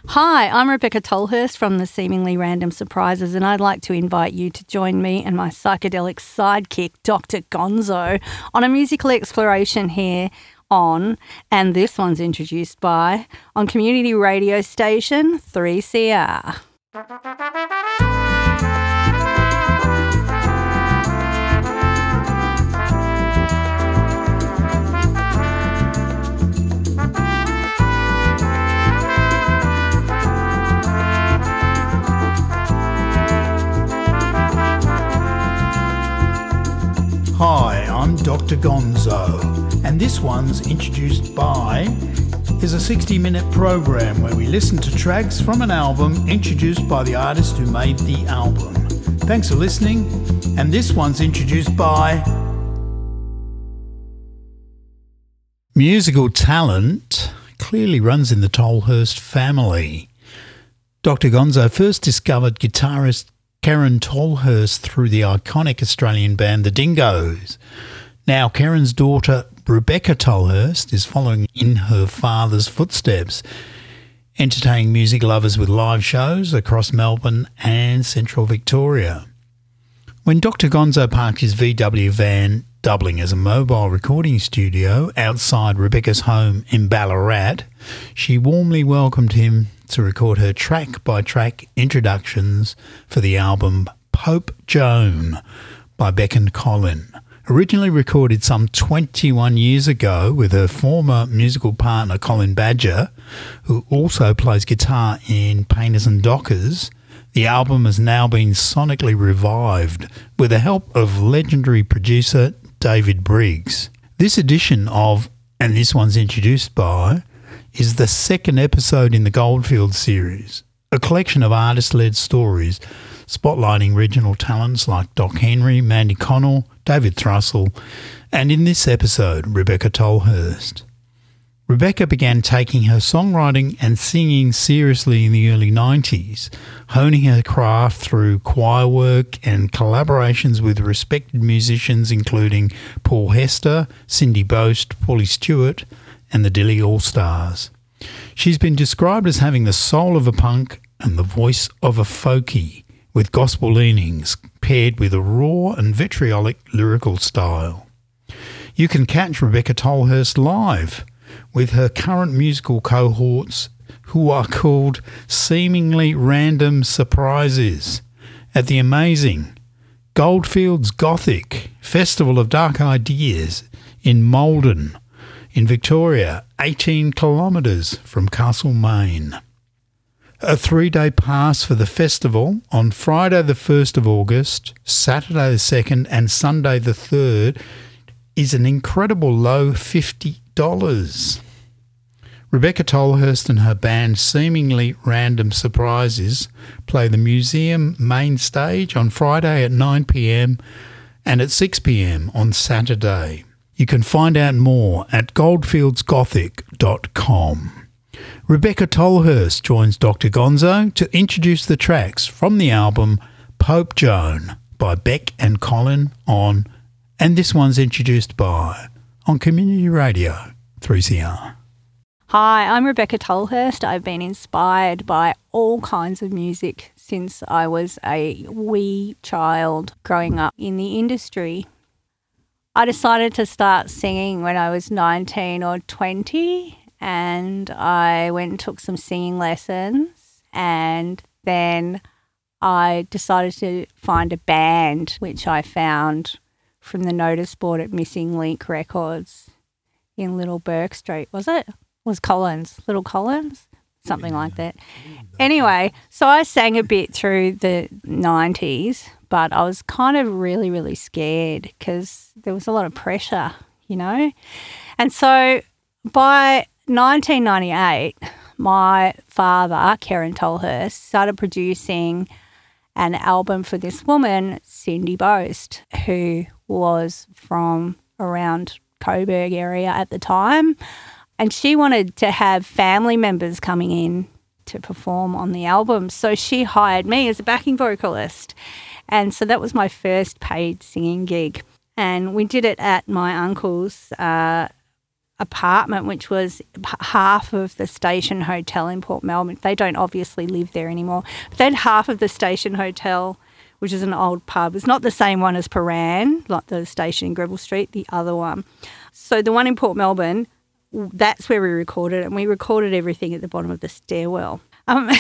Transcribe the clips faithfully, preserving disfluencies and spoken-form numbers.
Hi, I'm Rebecca Tolhurst from the Seemingly Random Surprises, and I'd like to invite you to join me and my psychedelic sidekick, Doctor Gonzo, on a musical exploration here on, and this one's introduced by, on community radio station three C R. Hi, I'm Doctor Gonzo, and this one's introduced by is a sixty-minute program where we listen to tracks from an album introduced by the artist who made the album. Thanks for listening, and this one's introduced by... Musical talent clearly runs in the Tolhurst family. Doctor Gonzo first discovered guitarist Karen Tolhurst through the iconic Australian band The Dingoes. Now Karen's daughter Rebecca Tolhurst is following in her father's footsteps, entertaining music lovers with live shows across Melbourne and Central Victoria. When Doctor Gonzo parked his V W van, doubling as a mobile recording studio outside Rebecca's home in Ballarat, she warmly welcomed him to record her track-by-track introductions for the album Pope Joan by Beck and Colin. Originally recorded some twenty-one years ago with her former musical partner Colin Badger, who also plays guitar in Painters and Dockers, the album has now been sonically revived with the help of legendary producer David Briggs. This edition of And This One's Introduced By is the second episode in the Goldfield series, a collection of artist-led stories spotlighting regional talents like Doc Henry, Mandy Connell, David Thrussell, and in this episode, Rebecca Tolhurst. Rebecca began taking her songwriting and singing seriously in the early nineties, honing her craft through choir work and collaborations with respected musicians including Paul Hester, Cindy Boast, Paulie Stewart, and the Dilly All-Stars. She's been described as having the soul of a punk and the voice of a folkie, with gospel leanings paired with a raw and vitriolic lyrical style. You can catch Rebecca Tolhurst live with her current musical cohorts, who are called Seemingly Random Surprises, at the amazing Goldfields Gothic Festival of Dark Ideas in Maldon, in Victoria, eighteen kilometres from Castlemaine. A three-day pass for the festival on Friday the first of August, Saturday the second and Sunday the third is an incredible low fifty dollars. Rebecca Tolhurst and her band Seemingly Random Surprises play the museum main stage on Friday at nine p.m. and at six p.m. on Saturday. You can find out more at goldfields gothic dot com. Rebecca Tolhurst joins Doctor Gonzo to introduce the tracks from the album Pope Joan by Beck and Colin on, and this one's introduced by, on Community Radio three C R. Hi, I'm Rebecca Tolhurst. I've been inspired by all kinds of music since I was a wee child growing up in the industry. I decided to start singing when I was nineteen or twenty, and I went and took some singing lessons, and then I decided to find a band, which I found from the notice board at Missing Link Records in Little Burke Street. Was it? It was Collins, Little Collins? Something yeah. like that. Anyway, so I sang a bit through the nineties, but I was kind of really, really scared because there was a lot of pressure, you know. And so by nineteen ninety-eight, my father, Karen Tolhurst, started producing an album for this woman, Cindy Boast, who was from around Coburg area at the time. And she wanted to have family members coming in to perform on the album. So she hired me as a backing vocalist. And so that was my first paid singing gig. And we did it at my uncle's uh, apartment, which was half of the Station Hotel in Port Melbourne. They don't obviously live there anymore. But then half of the Station Hotel, which is an old pub. It's not the same one as Paran, like the station in Greville Street, the other one. So the one in Port Melbourne, that's where we recorded it, and we recorded everything at the bottom of the stairwell. Um,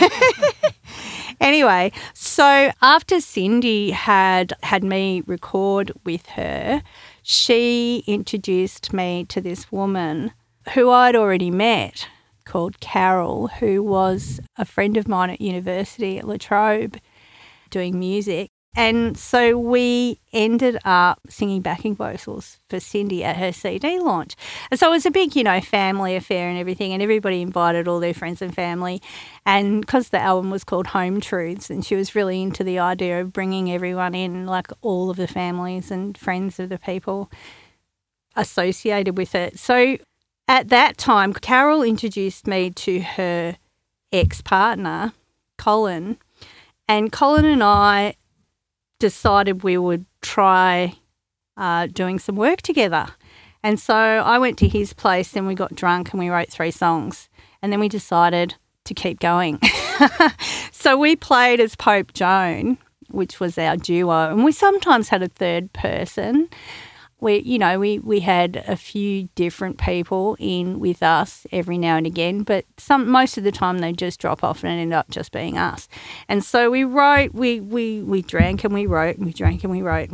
anyway, so after Cindy had had me record with her, she introduced me to this woman who I'd already met called Carol, who was a friend of mine at university at La Trobe doing music. And so we ended up singing backing vocals for Cindy at her C D launch. And so it was a big, you know, family affair and everything, and everybody invited all their friends and family. And because the album was called Home Truths, and she was really into the idea of bringing everyone in, like all of the families and friends of the people associated with it. So at that time, Carol introduced me to her ex-partner, Colin, and Colin and I decided we would try uh, doing some work together. And so I went to his place and we got drunk and we wrote three songs, and then we decided to keep going. So we played as Pope Joan, which was our duo, and we sometimes had a third person. We, you know, we, we had a few different people in with us every now and again, but some most of the time they just drop off and end up just being us. And so we wrote, we we we drank and we wrote, and we drank and we wrote.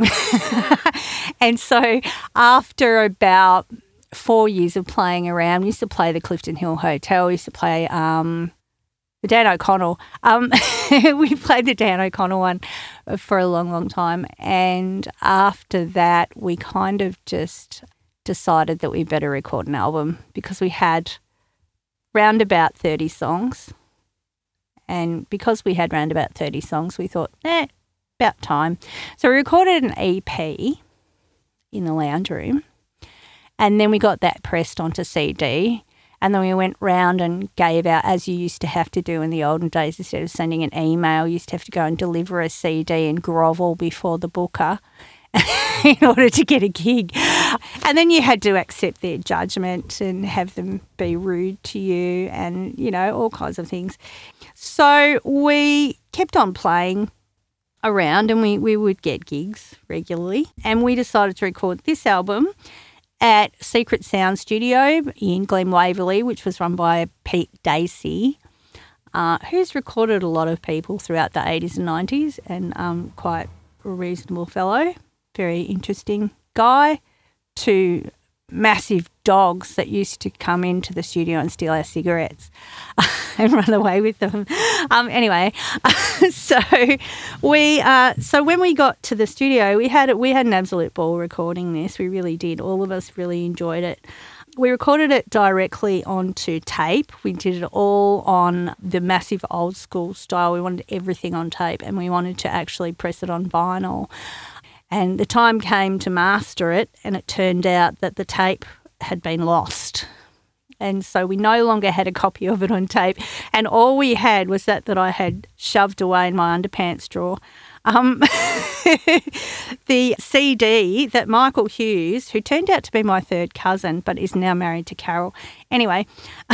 And so after about four years of playing around, we used to play the Clifton Hill Hotel, we used to play um, the Dan O'Connell. Um, we played the Dan O'Connell one for a long, long time. And after that, we kind of just decided that we better record an album because we had round about thirty songs. And because we had round about thirty songs, we thought, eh, about time. So we recorded an E P in the lounge room, and then we got that pressed onto C D. And then we went round and gave out, as you used to have to do in the olden days, instead of sending an email, you used to have to go and deliver a C D and grovel before the booker in order to get a gig. And then you had to accept their judgment and have them be rude to you and, you know, all kinds of things. So we kept on playing around and we, we would get gigs regularly. And we decided to record this album at Secret Sound Studio in Glen Waverley, which was run by Pete Dacey, uh, who's recorded a lot of people throughout the eighties and nineties, and um, quite a reasonable fellow, very interesting guy, to massive dogs that used to come into the studio and steal our cigarettes and run away with them. Um, anyway, so we uh, so when we got to the studio, we had we had an absolute ball recording this. We really did. All of us really enjoyed it. We recorded it directly onto tape. We did it all on the massive old school style. We wanted everything on tape, and we wanted to actually press it on vinyl. And the time came to master it, and it turned out that the tape had been lost. And so we no longer had a copy of it on tape. And all we had was that that I had shoved away in my underpants drawer. Um, the C D that Michael Hughes, who turned out to be my third cousin but is now married to Carol. Anyway,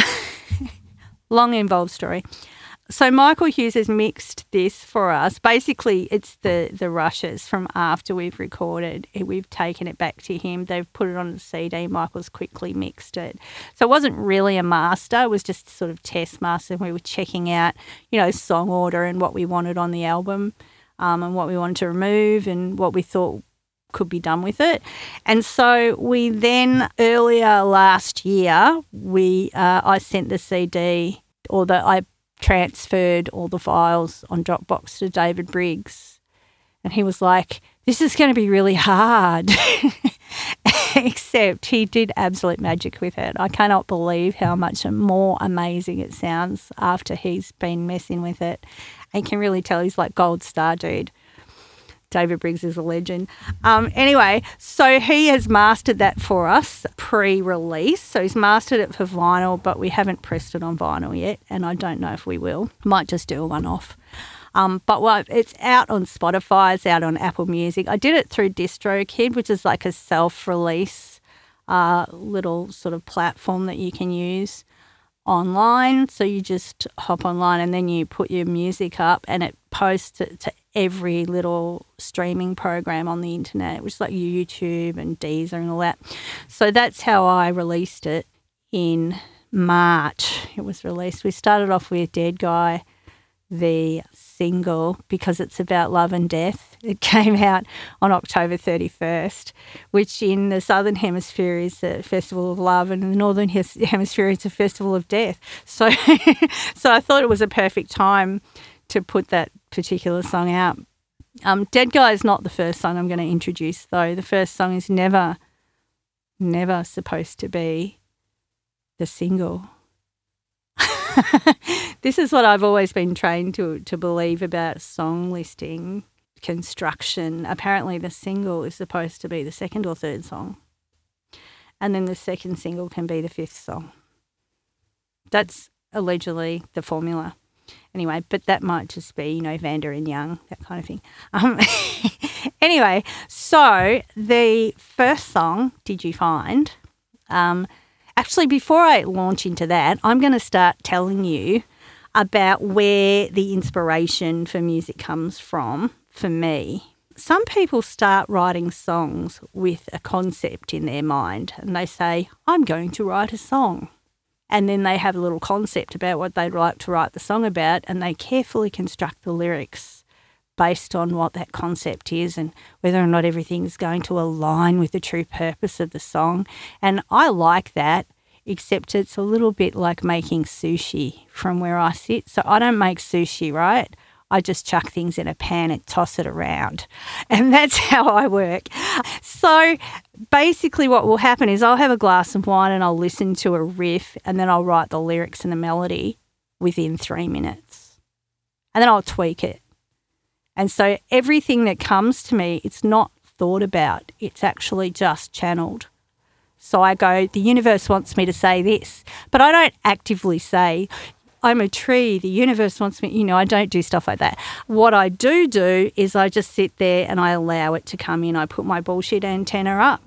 long involved story. So Michael Hughes has mixed this for us. Basically, it's the, the rushes from after we've recorded. We've taken it back to him. They've put it on the C D. Michael's quickly mixed it. So it wasn't really a master. It was just sort of test master. We were checking out, you know, song order and what we wanted on the album um, and what we wanted to remove and what we thought could be done with it. And so we then, earlier last year, we uh, I sent the C D, or the I transferred all the files on Dropbox to David Briggs, and he was like, this is going to be really hard. Except he did absolute magic with it. I cannot believe how much more amazing it sounds after he's been messing with it. And you can really tell he's like gold star dude. David Briggs is a legend. Um, anyway, so he has mastered that for us pre-release. So he's mastered it for vinyl, but we haven't pressed it on vinyl yet, and I don't know if we will. Might just do a one-off. Um, but well, it's out on Spotify. It's out on Apple Music. I did it through DistroKid, which is like a self-release uh, little sort of platform that you can use online. So you just hop online and then you put your music up and it posts it to every little streaming program on the internet, which is like YouTube and Deezer and all that. So that's how I released it in March. It was released. We started off with Dead Guy, the single, because it's about love and death. It came out on October thirty-first, which in the Southern Hemisphere is the Festival of Love and in the Northern Hemisphere it's a Festival of Death. So, so I thought it was a perfect time to put that particular song out. Um, Dead Guy is not the first song I'm going to introduce, though. The first song is never, never supposed to be the single. This is what I've always been trained to to believe about song listing construction. Apparently the single is supposed to be the second or third song, and then the second single can be the fifth song. That's allegedly the formula. Anyway, but that might just be, you know, Vanda and Young, that kind of thing. Um, anyway, so the first song, Did You Find? Um, actually, before I launch into that, I'm going to start telling you about where the inspiration for music comes from for me. Some people start writing songs with a concept in their mind and they say, I'm going to write a song. And then they have a little concept about what they'd like to write the song about and they carefully construct the lyrics based on what that concept is and whether or not everything is going to align with the true purpose of the song. And I like that, except it's a little bit like making sushi from where I sit. So I don't make sushi, right? I just chuck things in a pan and toss it around. And that's how I work. So basically what will happen is I'll have a glass of wine and I'll listen to a riff and then I'll write the lyrics and the melody within three minutes. And then I'll tweak it. And so everything that comes to me, it's not thought about. It's actually just channeled. So I go, the universe wants me to say this. But I don't actively say, I'm a tree, the universe wants me, you know, I don't do stuff like that. What I do do is I just sit there and I allow it to come in. I put my bullshit antenna up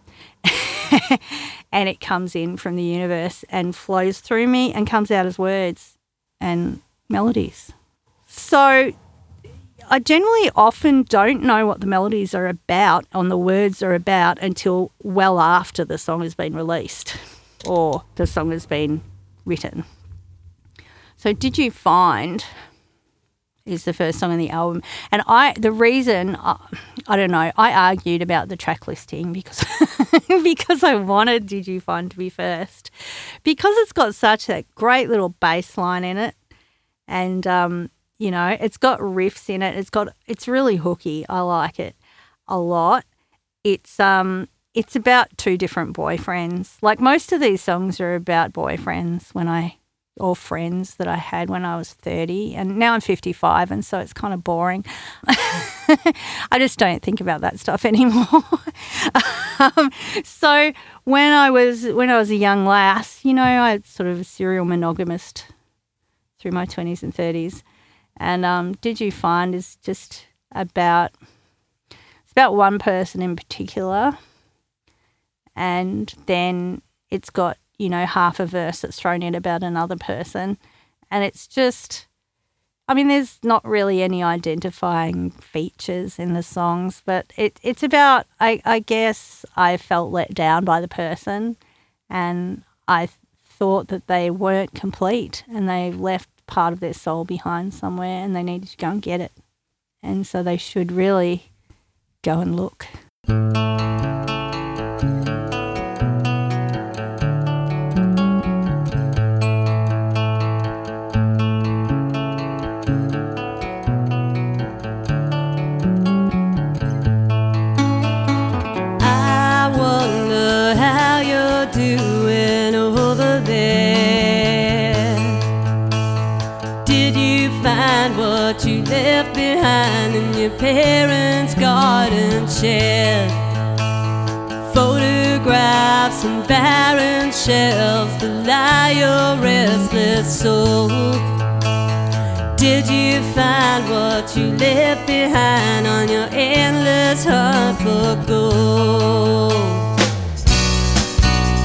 and it comes in from the universe and flows through me and comes out as words and melodies. So I generally often don't know what the melodies are about, and the words are about, until well after the song has been released or the song has been written. So Did You Find is the first song on the album. And I, the reason, uh, I don't know, I argued about the track listing because because I wanted Did You Find to be first. Because it's got such a great little bass line in it and, um, you know, it's got riffs in it. It's got, it's really hooky. I like it a lot. It's, um, it's about two different boyfriends. Like most of these songs are about boyfriends when I... or friends that I had when I was thirty, and now I'm fifty-five, and so it's kind of boring. I just don't think about that stuff anymore. um, so when I was when I was a young lass, you know, I was sort of a serial monogamist through my twenties and thirties, and um, Did You Find is just about it's about one person in particular, and then it's got, you know, half a verse that's thrown in about another person. And it's just, I mean, there's not really any identifying features in the songs, but it, it's about, I, I guess I felt let down by the person and I thought that they weren't complete and they left part of their soul behind somewhere and they needed to go and get it. And so they should really go and look. What you left behind in your parents' garden shed, photographs and barren shelves belie your restless soul. Did you find what you left behind on your endless hunt for gold?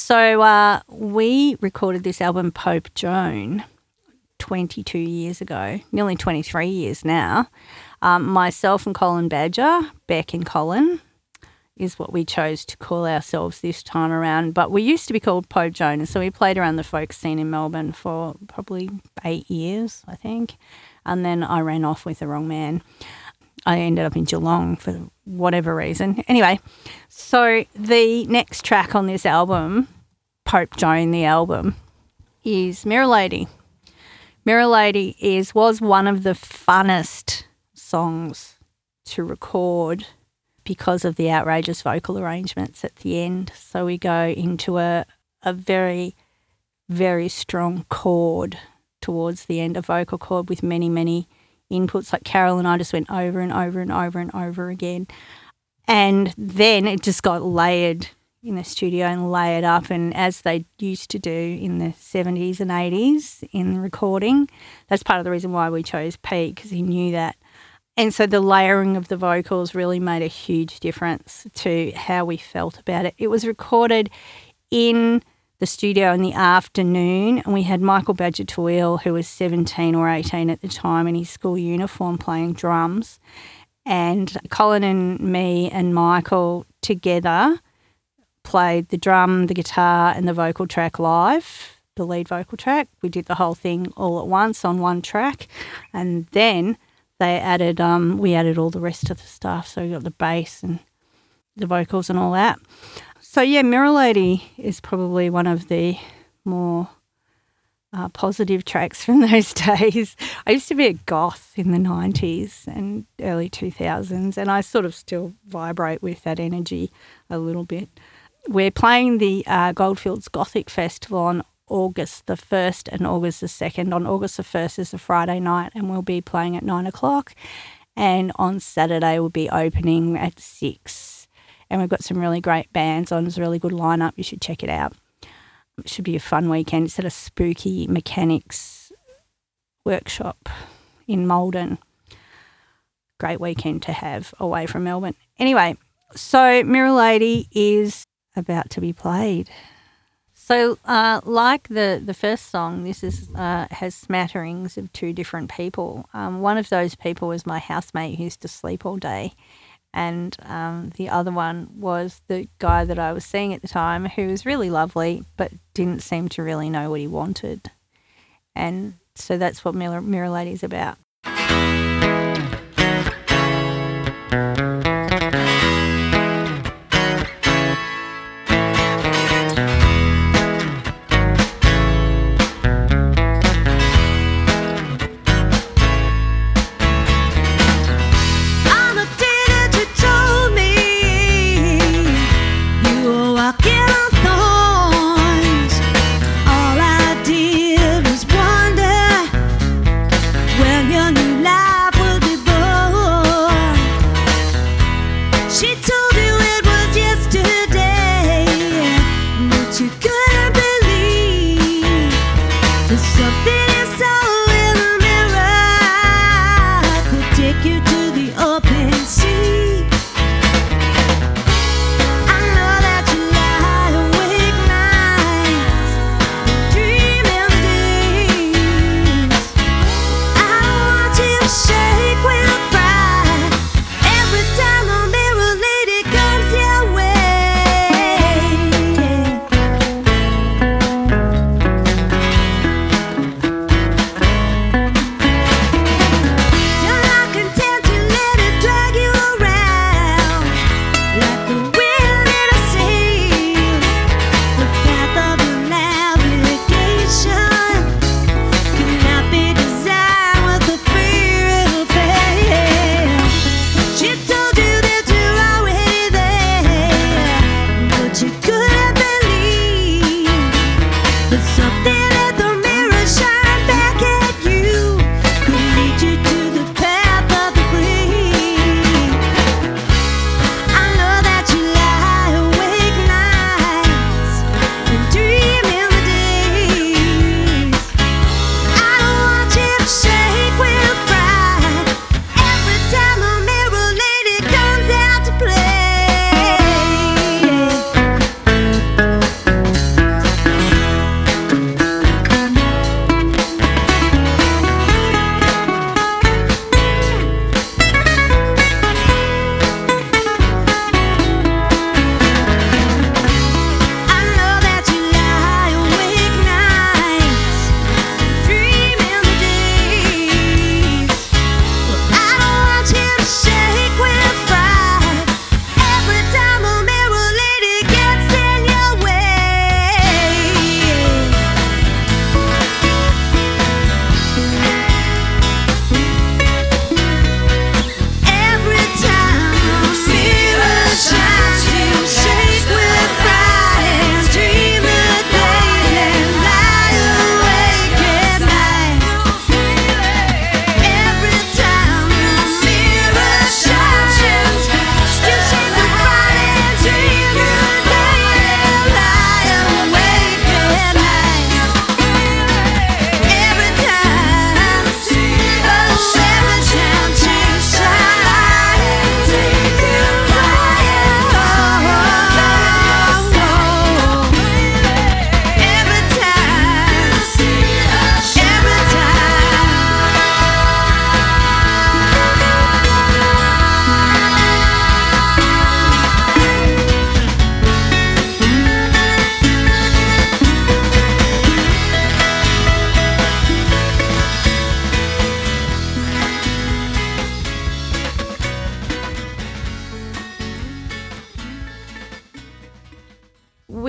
So uh, we recorded this album, Pope Joan, twenty-two years ago, nearly twenty-three years now. Um, myself and Colin Badger, Beck and Colin, is what we chose to call ourselves this time around. But we used to be called Pope Joan, and so we played around the folk scene in Melbourne for probably eight years, I think. And then I ran off with the wrong man. I ended up in Geelong for whatever reason. Anyway, so the next track on this album, Pope Joan, the album, is Mirror Lady. Mirror Lady is was one of the funnest songs to record because of the outrageous vocal arrangements at the end. So we go into a a very, very strong chord towards the end, a vocal chord with many, many inputs. Like Carol and I just went over and over and over and over again. And then it just got layered in the studio and layered up, and as they used to do in the seventies and eighties in the recording. That's part of the reason why we chose Pete, because he knew that. And so the layering of the vocals really made a huge difference to how we felt about it. It was recorded in the studio in the afternoon, and we had Michael Badger-Toile, who was seventeen or eighteen at the time, in his school uniform playing drums. And Colin and me and Michael together played the drum, the guitar and the vocal track live, the lead vocal track. We did the whole thing all at once on one track, and then they added, um, we added all the rest of the stuff. So we got the bass and the vocals and all that. So yeah, Mirror Lady is probably one of the more uh, positive tracks from those days. I used to be a goth in the nineties and early two thousands, and I sort of still vibrate with that energy a little bit. We're playing the uh, Goldfields Gothic Festival on August the first and August the second. On August the first is a Friday night, and we'll be playing at nine o'clock. And on Saturday we'll be opening at six. And we've got some really great bands on. It's a really good lineup. You should check it out. It should be a fun weekend. It's at a spooky mechanics workshop in Malden. Great weekend to have away from Melbourne. Anyway, so Mirror Lady is about to be played. So uh, like the, the first song, this is uh, has smatterings of two different people. Um, one of those people was my housemate who used to sleep all day, and um, the other one was the guy that I was seeing at the time, who was really lovely but didn't seem to really know what he wanted. And so that's what Mirror, Mirror Lady is about. When your new life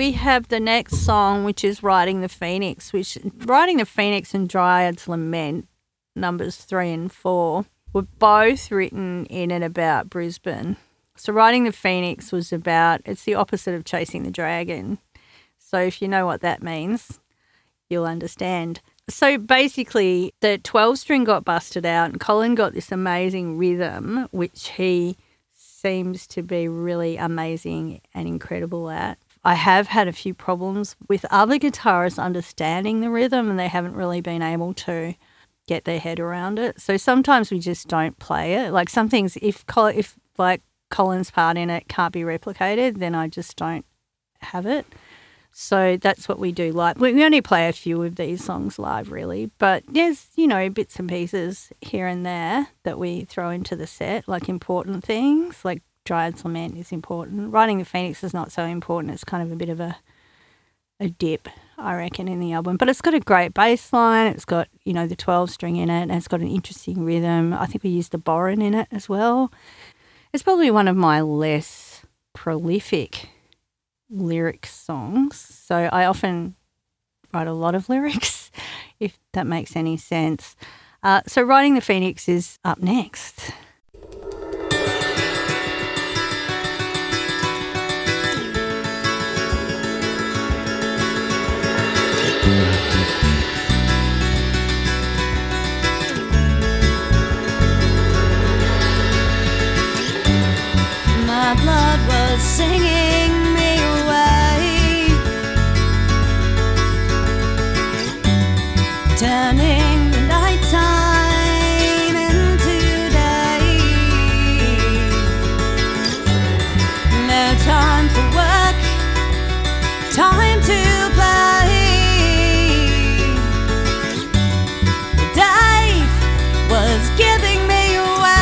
we have the next song, which is Riding the Phoenix, which Riding the Phoenix and Dryad's Lament, numbers three and four, were both written in and about Brisbane. So Riding the Phoenix was about, it's the opposite of Chasing the Dragon. So if you know what that means, you'll understand. So basically the twelve-string got busted out and Colin got this amazing rhythm, which he seems to be really amazing and incredible at. I have had a few problems with other guitarists understanding the rhythm and they haven't really been able to get their head around it. So sometimes we just don't play it. Like some things, if, Col- if like Colin's part in it can't be replicated, then I just don't have it. So that's what we do. Like we only play a few of these songs live, really, but there's, you know, bits and pieces here and there that we throw into the set, like important things, like Dryad's Lament is important. Riding the Phoenix is not so important. It's kind of a bit of a a dip, I reckon, in the album. But it's got a great bass line. It's got, you know, the twelve string in it, and it's got an interesting rhythm. I think we used the Borin in it as well. It's probably one of my less prolific lyric songs. So I often write a lot of lyrics, if that makes any sense. Uh, so Riding the Phoenix is up next. My blood was singing me away, turning the nighttime into day. No time for work, time to play. Dave was giving me away.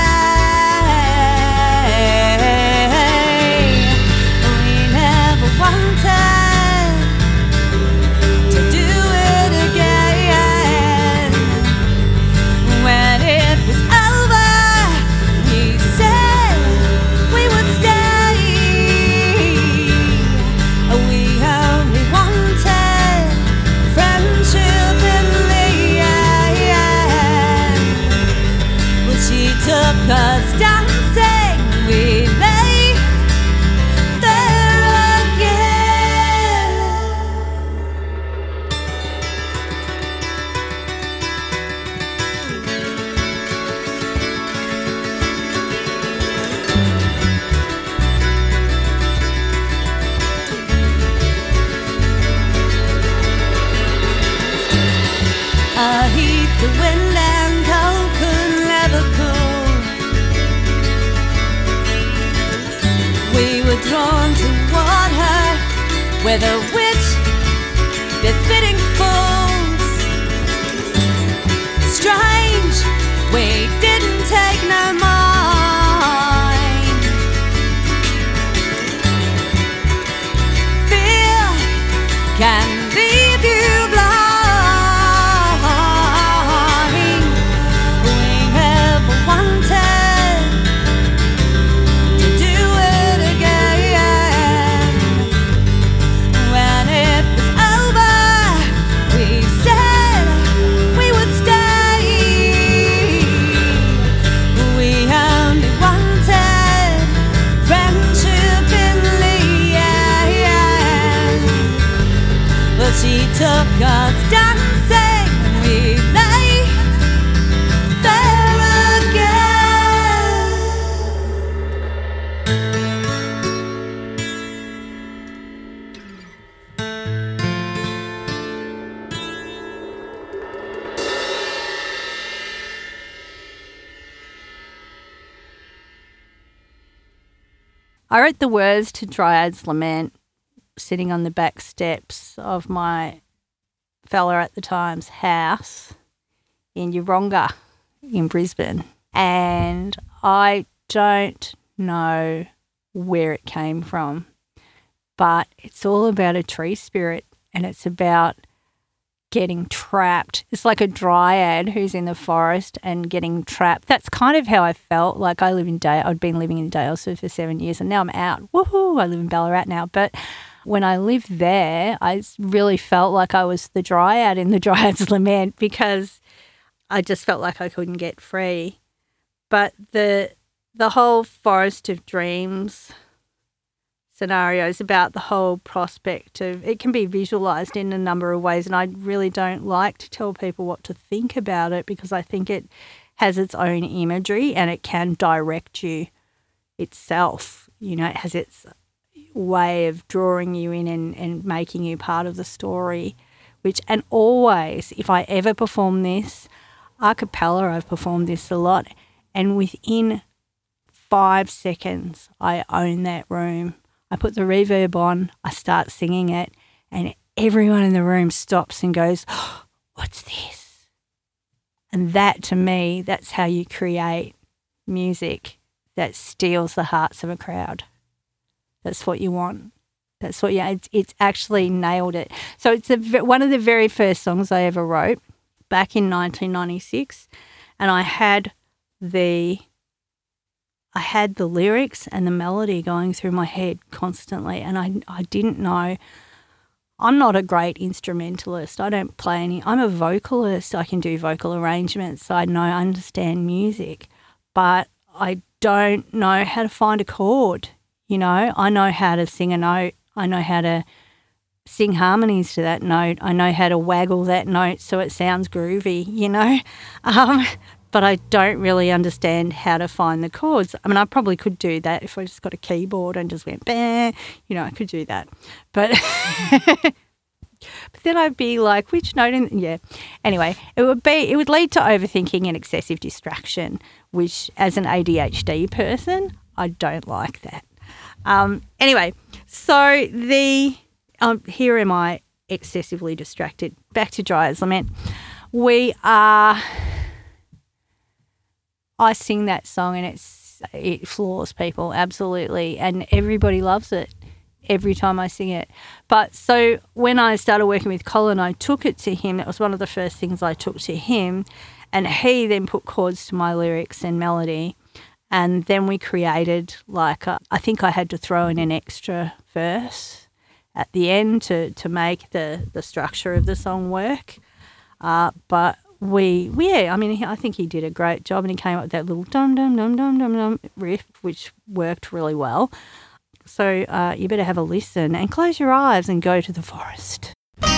Cause dancing we lay there again. I heat the wind and cold could never cool. We were drawn toward her with a wit befitting fools. Strange, we didn't take no mind. Fear can leave you blind. We never wanted to do it again. When it was over, we said we would stay. We only wanted friendship in the end. But she took us dancing and we lay there again. I wrote the words to Dryad's Lament sitting on the back steps of my fella at the time's house in Yeronga in Brisbane. And I don't know where it came from, but it's all about a tree spirit and it's about getting trapped. It's like a dryad who's in the forest and getting trapped. That's kind of how I felt. Like I live in Dale. I'd been living in Daylesford for seven years and now I'm out. Woohoo! I live in Ballarat now. But when I lived there, I really felt like I was the dryad in the Dryad's Lament because I just felt like I couldn't get free. But the the whole Forest of Dreams scenario is about the whole prospect of, it can be visualised in a number of ways, and I really don't like to tell people what to think about it because I think it has its own imagery and it can direct you itself. You know, it has its way of drawing you in and, and making you part of the story, which, and always, if I ever perform this, a cappella, I've performed this a lot, and within five seconds, I own that room. I put the reverb on, I start singing it, and everyone in the room stops and goes, oh, what's this? And that, to me, that's how you create music that steals the hearts of a crowd. That's what you want. That's what you, it's, it's actually nailed it. So it's a, one of the very first songs I ever wrote back in nineteen ninety-six, and I had the I had the lyrics and the melody going through my head constantly, and I I didn't know. I'm not a great instrumentalist. I don't play any. I'm a vocalist. I can do vocal arrangements. I know, I understand music, but I don't know how to find a chord. You know, I know how to sing a note. I know how to sing harmonies to that note. I know how to waggle that note so it sounds groovy, you know. Um, but I don't really understand how to find the chords. I mean, I probably could do that if I just got a keyboard and just went, bah, you know, I could do that. But but then I'd be like, which note in, yeah. Anyway, it would be, it would lead to overthinking and excessive distraction, which as an A D H D person, I don't like that. Um, anyway, so the, um, here am I excessively distracted. Back to Dryad's Lament. We are, I sing that song and it's it floors people, absolutely, and everybody loves it every time I sing it. But so when I started working with Colin, I took it to him. That was one of the first things I took to him, and he then put chords to my lyrics and melody. And then we created like a, I think I had to throw in an extra verse at the end to, to make the, the structure of the song work. Uh, but we, we, yeah, I mean, I think he did a great job, and he came up with that little dum dum dum dum dum dum riff, which worked really well. So uh, you better have a listen and close your eyes and go to the forest.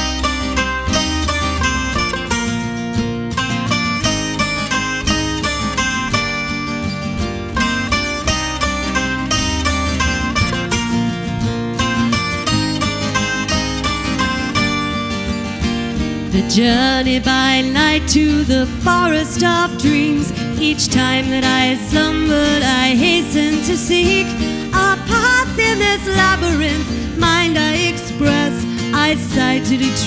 The journey by night to the forest of dreams. Each time that I slumbered, I hastened to seek a path in this labyrinth. Mind I express, I sighted a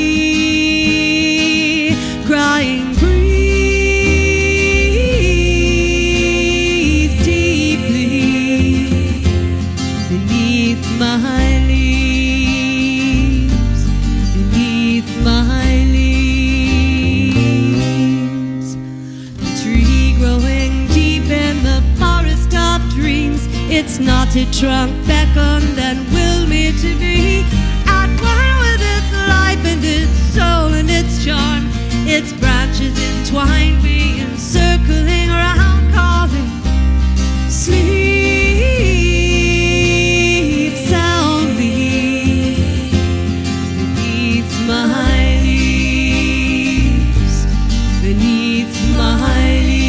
tree, crying, breathe deeply beneath my leaves, beneath my its knotted trunk beckoned and willed me to be at one with its life and its soul and its charm. Its branches entwined me, encircling around, calling, sleep soundly beneath my leaves, beneath my leaves.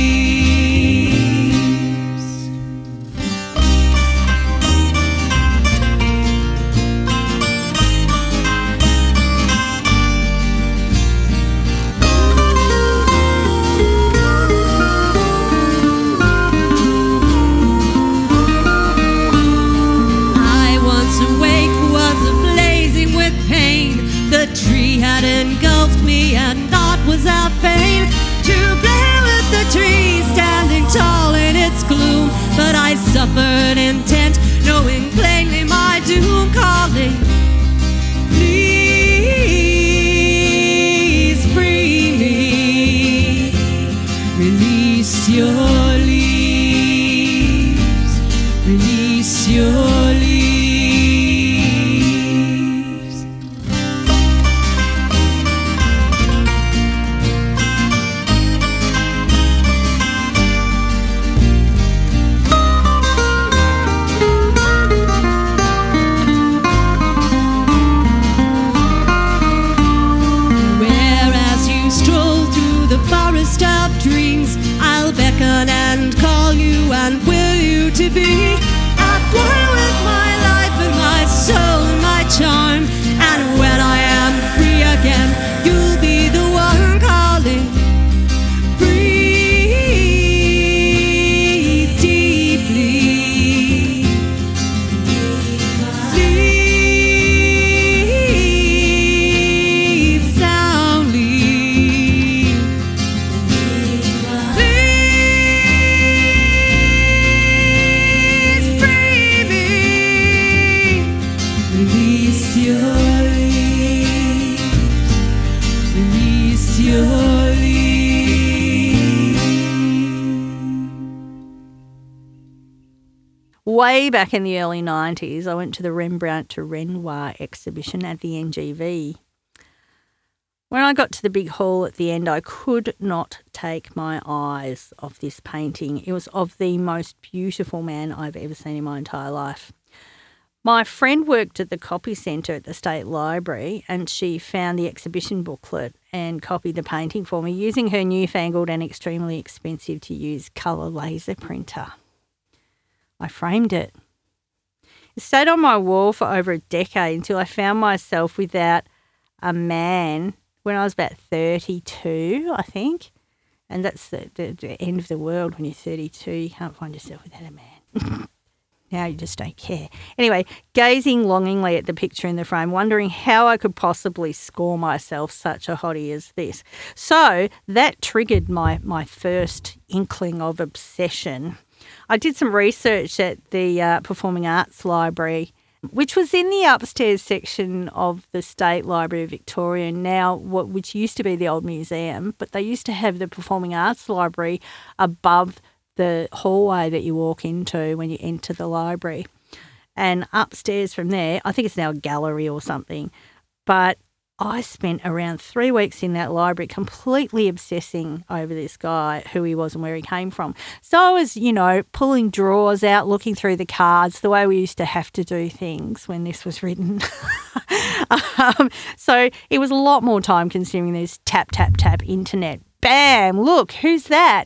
Engulfed me, and naught was our fame to play with the tree standing tall in its gloom. But I suffered intent, knowing plainly my doom, calling, please free me, release your leaves, release your leaves. way back in the early nineties, I went to the Rembrandt to Renoir exhibition at the N G V. When I got to the big hall at the end, I could not take my eyes off this painting. It was of the most beautiful man I've ever seen in my entire life. My friend worked at the copy centre at the State Library, and she found the exhibition booklet and copied the painting for me using her newfangled and extremely expensive to use colour laser printer. I framed it. It stayed on my wall for over a decade until I found myself without a man when I was about thirty-two, I think. And that's the, the, the end of the world when you're thirty-two. You can't find yourself without a man. Now you just don't care. Anyway, gazing longingly at the picture in the frame, wondering how I could possibly score myself such a hottie as this. So that triggered my, my first inkling of obsession. I did some research at the uh, Performing Arts Library, which was in the upstairs section of the State Library of Victoria, now what which used to be the old museum, but they used to have the Performing Arts Library above the hallway that you walk into when you enter the library. And upstairs from there, I think it's now a gallery or something, but I spent around three weeks in that library completely obsessing over this guy, who he was and where he came from. So I was, you know, pulling drawers out, looking through the cards, the way we used to have to do things when this was written. um, so it was a lot more time consuming than this tap, tap, tap internet. Bam, look, who's that?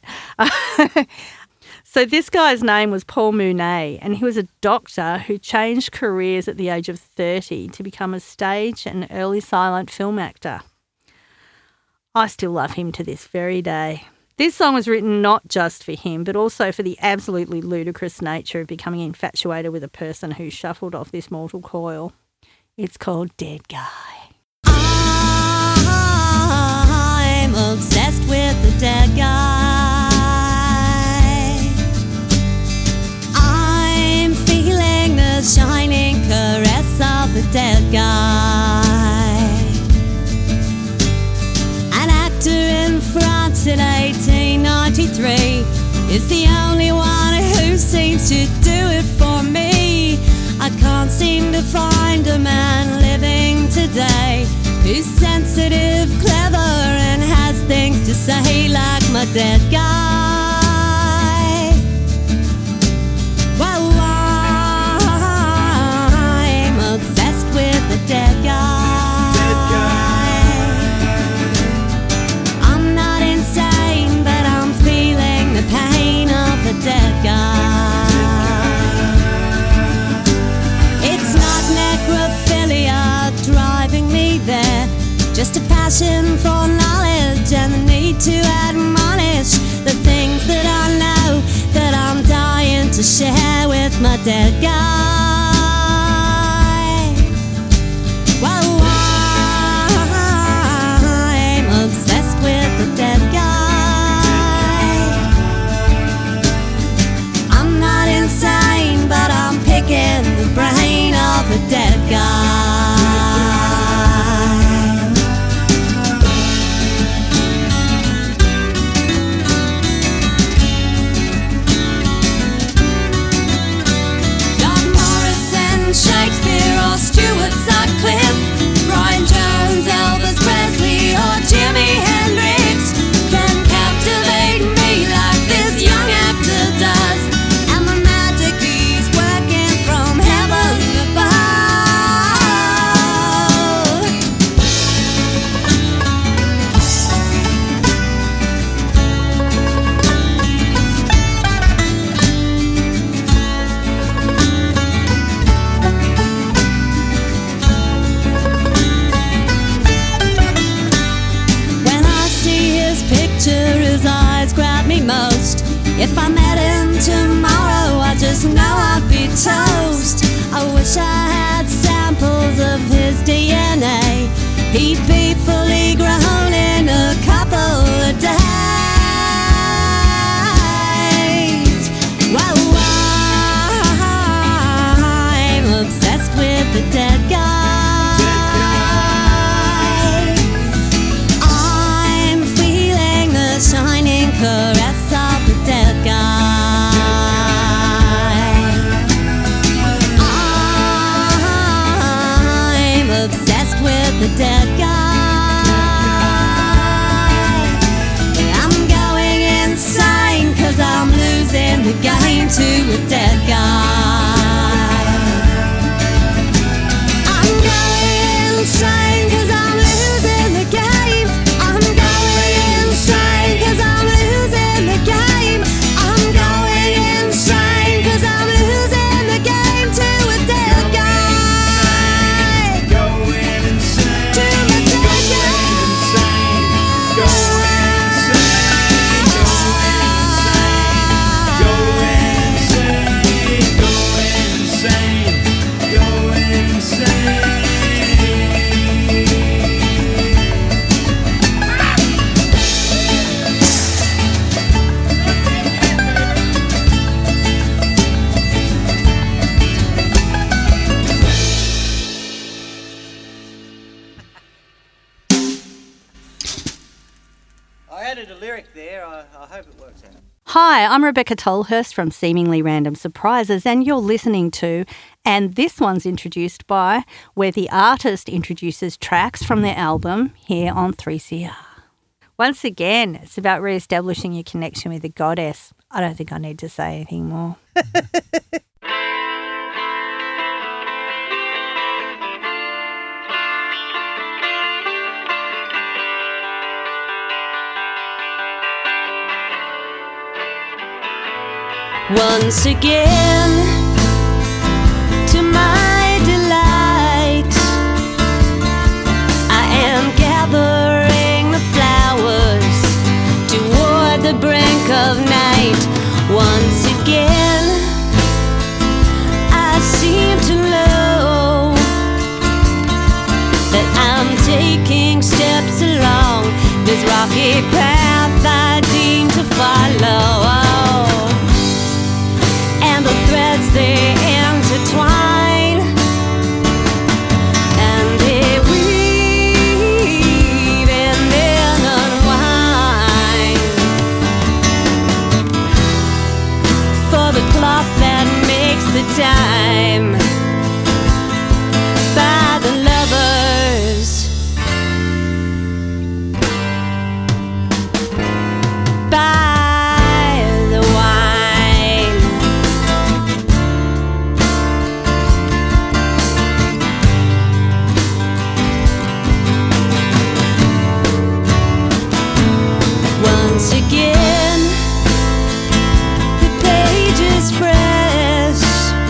So this guy's name was Paul Mounet, and he was a doctor who changed careers at the age of thirty to become a stage and early silent film actor. I still love him to this very day. This song was written not just for him, but also for the absolutely ludicrous nature of becoming infatuated with a person who shuffled off this mortal coil. It's called Dead Guy. I'm obsessed with the dead guy. Shining caress of the dead guy. An actor in France in eighteen ninety-three is the only one who seems to do it for me. I can't seem to find a man living today who's sensitive, clever, and has things to say like my dead guy. Well, with the dead guy. Dead guy. I'm not insane, but I'm feeling the pain of the dead guy. It's not necrophilia driving me there, just a passion for knowledge and the need to admonish the things that I know that I'm dying to share with my dead guy. Well, I'm obsessed with the dead guy. I'm not insane, but I'm picking the brain of a dead guy. Got more to a dead guy. I'm going insane 'cause I'm losing the game. I'm going insane 'cause I'm losing the game. I'm going insane 'cause I'm losing the game to a dead guy. Going insane. To a dead guy. I added a lyric there. I, I hope it works out. Hi, I'm Rebecca Tolhurst from Seemingly Random Surprises, and you're listening to And This One's Introduced By, where the artist introduces tracks from their album here on three C R. Once again, it's about re-establishing your connection with the goddess. I don't think I need to say anything more. Once again, to my delight, I am gathering the flowers toward the brink of night. Once again, I seem to know that I'm taking steps along this rocky path I deem to follow. And the threads they intertwine, and they weave and then unwind. For the cloth that makes the time, by the lovers, by the wine. Once again, the page is fresh,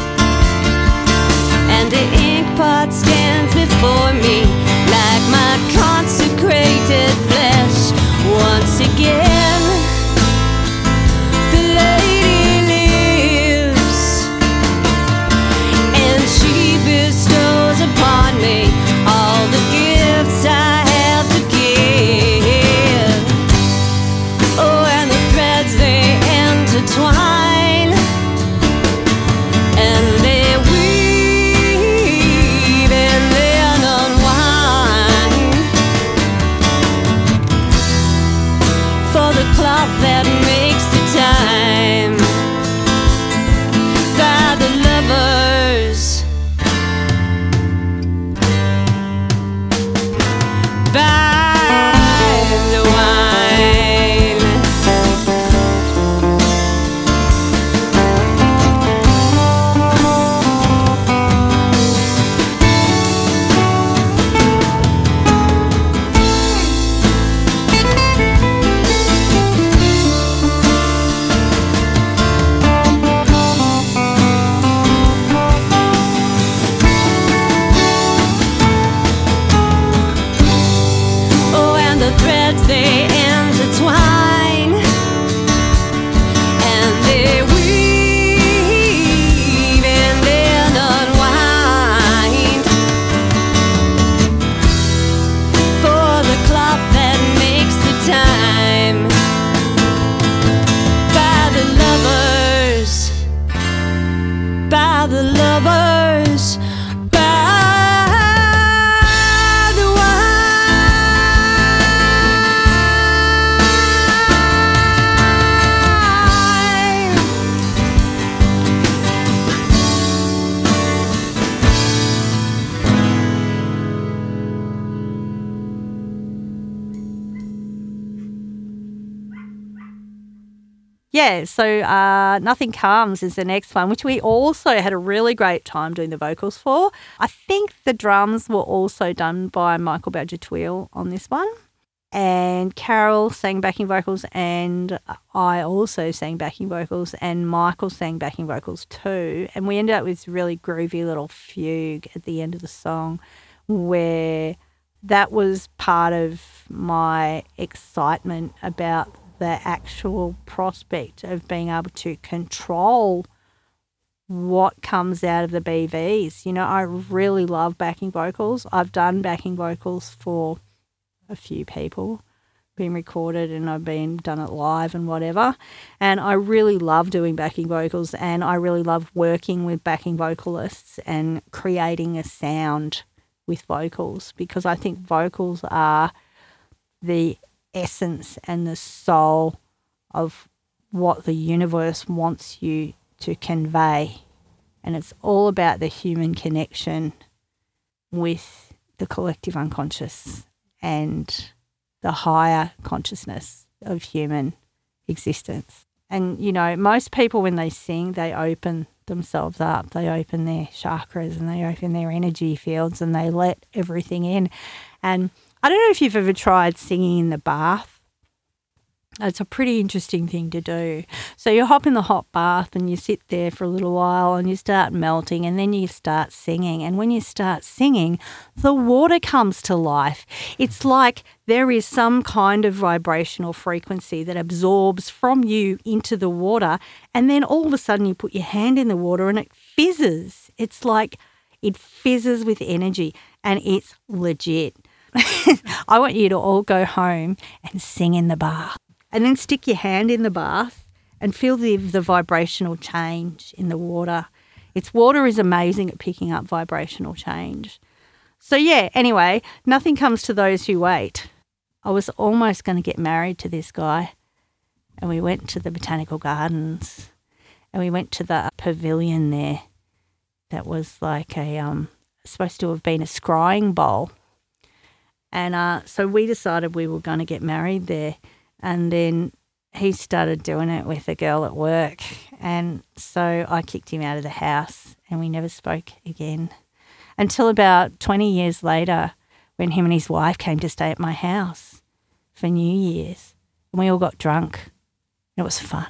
and the ink pot stands before me like my consecrated flesh. Once again, the lady lives, and she bestows upon me all the gifts I have to give. Oh, and the threads they intertwine, and they weave and then unwind. For the cloth that makes the time, by the lovers, by the wine. Oh, and the threads they intertwine, and they weave and then unwind. For the cloth that makes the time, by the lovers, by the lovers, by the wine. yeah, so uh, Nothing Comes is the next one, which we also had a really great time doing the vocals for. I think the drums were also done by Michael Badger-Twill on this one. And Carol sang backing vocals, and I also sang backing vocals, and Michael sang backing vocals too. And we ended up with this really groovy little fugue at the end of the song where that was part of my excitement about the actual prospect of being able to control what comes out of the B Vs. You know, I really love backing vocals. I've done backing vocals for a few people, been recorded, and I've been done it live and whatever. And I really love doing backing vocals, and I really love working with backing vocalists and creating a sound with vocals, because I think vocals are the essence and the soul of what the universe wants you to convey. And it's all about the human connection with the collective unconscious and the higher consciousness of human existence. And, you know, most people when they sing, they open themselves up. They open their chakras and they open their energy fields and they let everything in. And I don't know if you've ever tried singing in the bath. It's a pretty interesting thing to do. So you hop in the hot bath and you sit there for a little while and you start melting, and then you start singing. And when you start singing, the water comes to life. It's like there is some kind of vibrational frequency that absorbs from you into the water, and then all of a sudden you put your hand in the water and it fizzes. It's like it fizzes with energy, and it's legit. I want you to all go home and sing in the bath. And then stick your hand in the bath and feel the, the vibrational change in the water. Its water is amazing at picking up vibrational change. So, yeah, anyway, Nothing Comes to Those Who Wait. I was almost going to get married to this guy, and we went to the Botanical Gardens, and we went to the pavilion there that was like a um supposed to have been a scrying bowl. And uh, so we decided we were going to get married there. And then he started doing it with a girl at work. And so I kicked him out of the house and we never spoke again until about twenty years later when him and his wife came to stay at my house for New Year's. And we all got drunk. It was fun.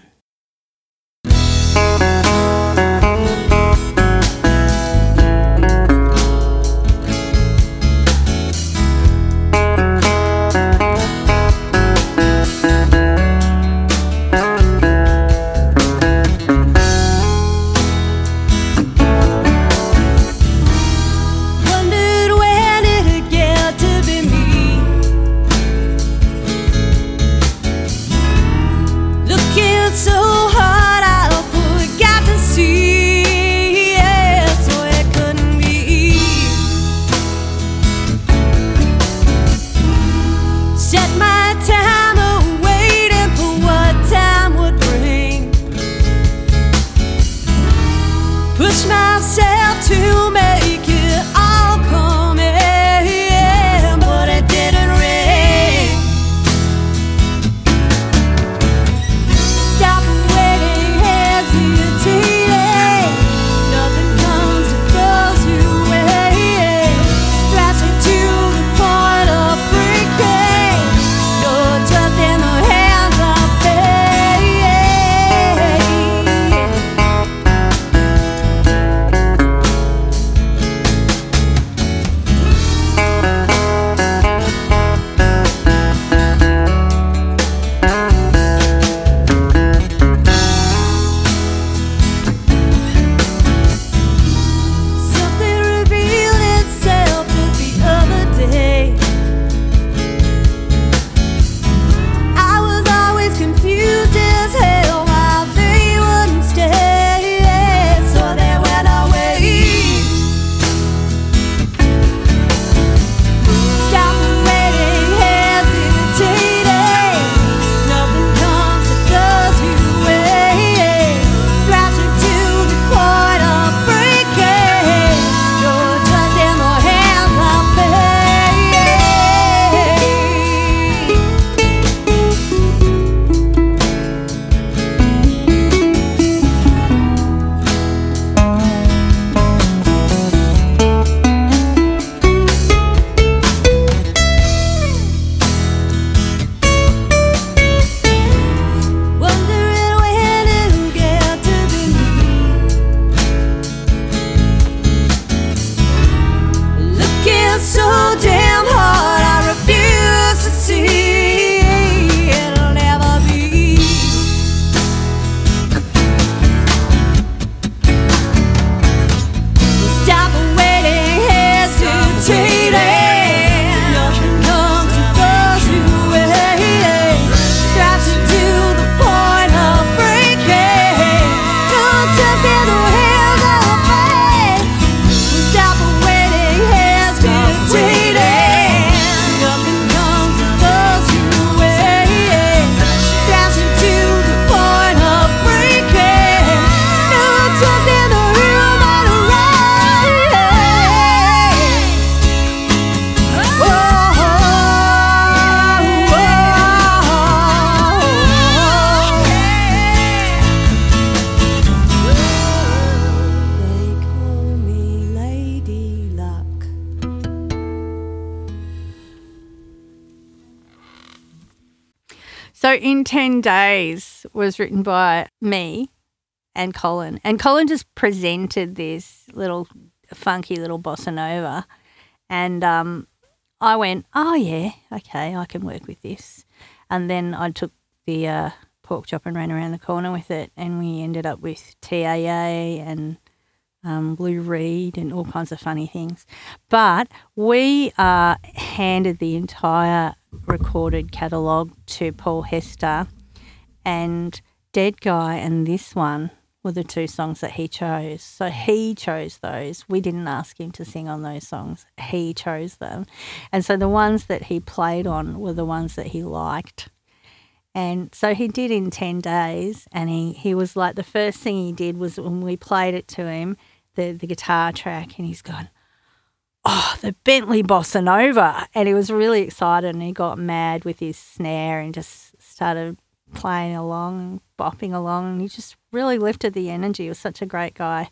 So In ten days was written by me and Colin. And Colin just presented this little funky little bossa nova. And um, I went, oh, yeah, okay, I can work with this. And then I took the uh, pork chop and ran around the corner with it, and we ended up with T A A and um, Lou Reed and all kinds of funny things. But we uh, handed the entire recorded catalogue to Paul Hester, and Dead Guy and this one were the two songs that he chose. So he chose those. We didn't ask him to sing on those songs. He chose them. And so the ones that he played on were the ones that he liked. And so he did In ten days, and he, he was like, the first thing he did was when we played it to him, the, the guitar track, and he's gone, oh, the Bentley Bossa Nova. And he was really excited, and he got mad with his snare and just started playing along and bopping along, and he just really lifted the energy. He was such a great guy.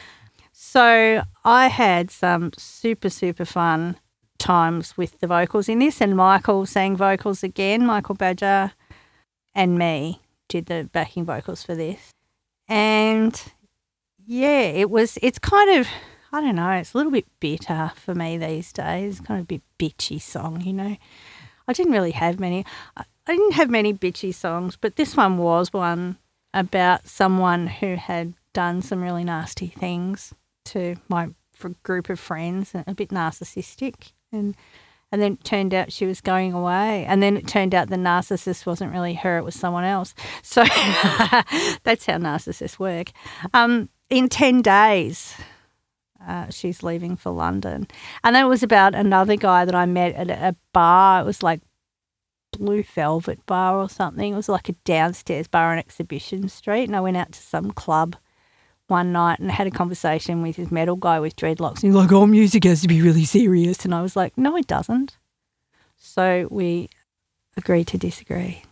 So I had some super, super fun times with the vocals in this, and Michael sang vocals again, Michael Badger, and me did the backing vocals for this. And yeah, it was, it's kind of, I don't know, it's a little bit bitter for me these days, kind of a bit bitchy song, you know. I didn't really have many, I didn't have many bitchy songs, but this one was one about someone who had done some really nasty things to my group of friends, a bit narcissistic, and and then it turned out she was going away, and then it turned out the narcissist wasn't really her, it was someone else. So that's how narcissists work. Um, in ten days, uh, she's leaving for London. And then it was about another guy that I met at a bar. It was like Blue Velvet Bar or something. It was like a downstairs bar on Exhibition Street, and I went out to some club one night and had a conversation with this metal guy with dreadlocks, and he's like, oh, music has to be really serious. And I was like, no, it doesn't. So we agreed to disagree.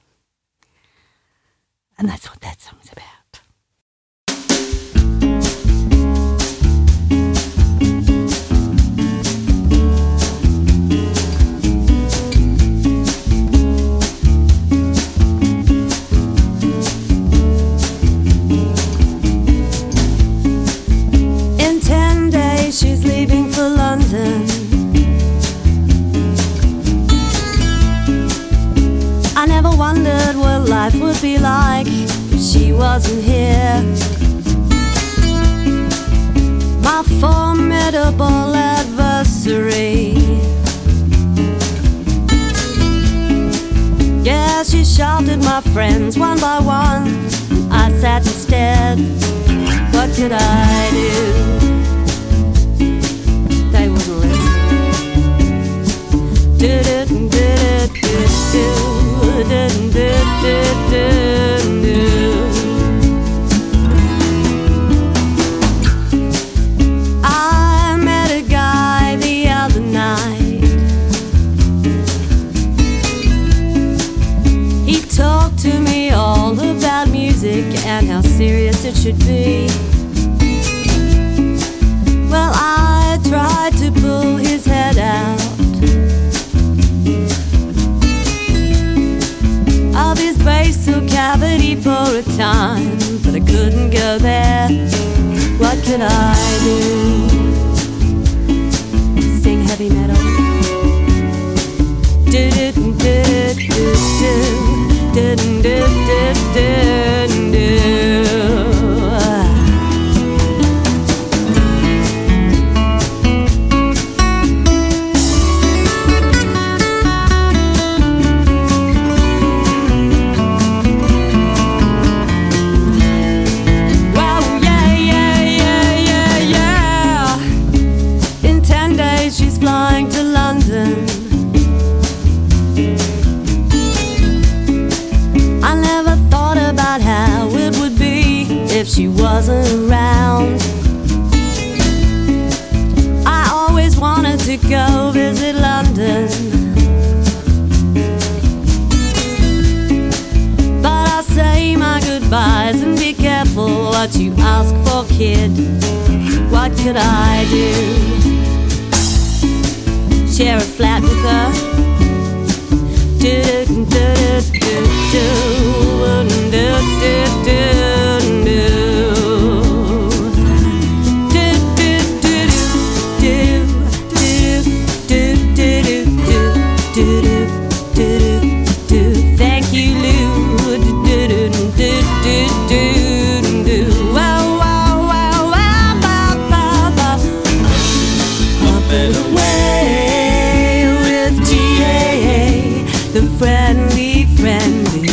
And that's what that song's about. She's leaving for London. I never wondered what life would be like if she wasn't here. My formidable adversary. Yeah, she shouted my friends one by one. I sat instead. What could I do? They wouldn't listen. Do do do do do do do do do. I met a guy the other night. He talked to me all about music and how serious it should be. Well, I tried to pull his head out of his basal cavity for a time, but I couldn't go there. What could I do? Sing heavy metal. Do do do do do do do do do do. Flying to London. I never thought about how it would be if she wasn't around. I always wanted to go visit London, but I say my goodbyes and be careful what you ask for, kid. What could I do? Share a flat with her? Thank you, Lou. Wow, wow, wow, wow, wow, wow, wow. Up and away with G A A, the friendly, friendly.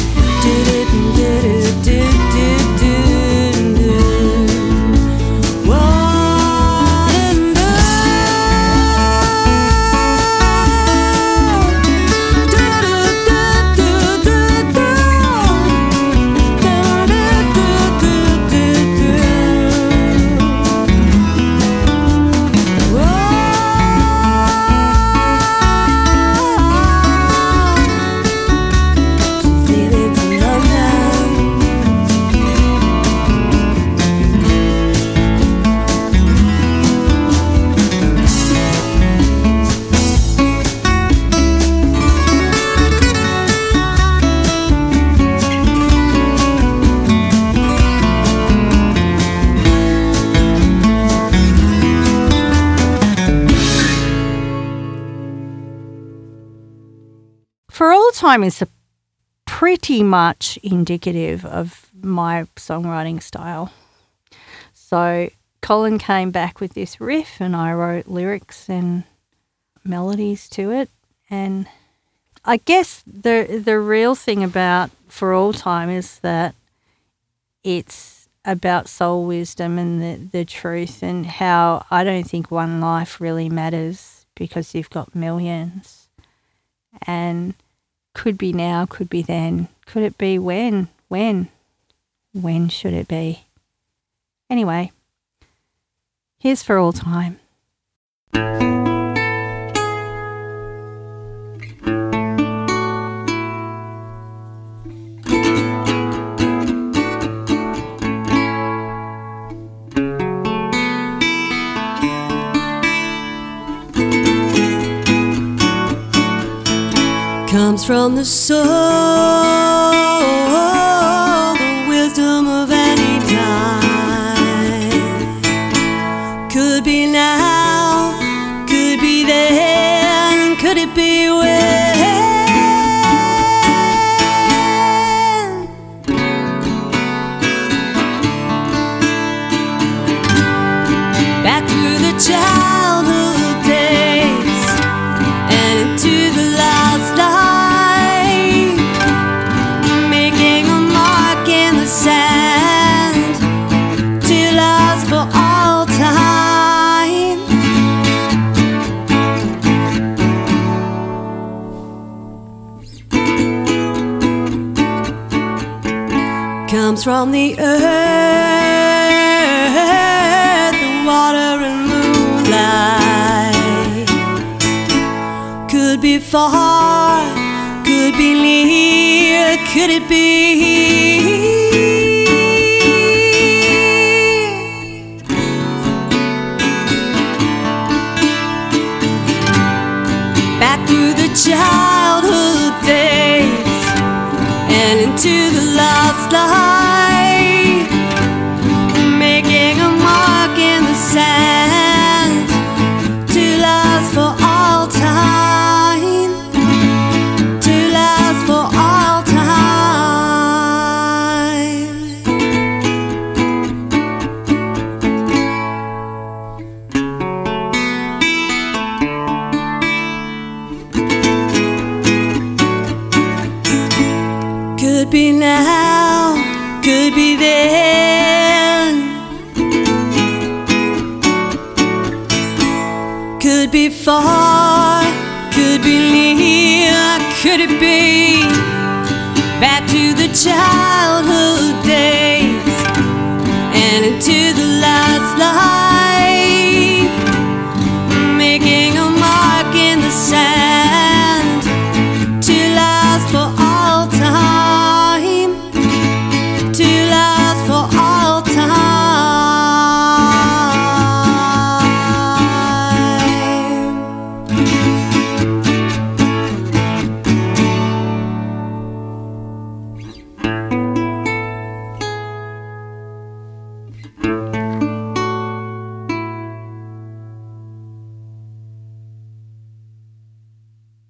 For All Time is a pretty much indicative of my songwriting style. So Colin came back with this riff and I wrote lyrics and melodies to it. And I guess the the real thing about For All Time is that it's about soul wisdom and the, the truth, and how I don't think one life really matters because you've got millions. And could be now, could be then. Could it be when? When? When should it be? Anyway, here's For All Time. Comes from the soul, the wisdom of any time. Could be now, could be then, could it be when? Back through the childhood days and into the last life. Sand to last for all time. Comes from the earth, the water and moonlight. Could be far, could be near, could it be? Childhood days and into the last life, making a mark in the sand to last for all time, to last for all Could be now, could be then, could be far, could be near, could it be? Back to the childhood days and into the last life, making a mark in the sand to last for all time.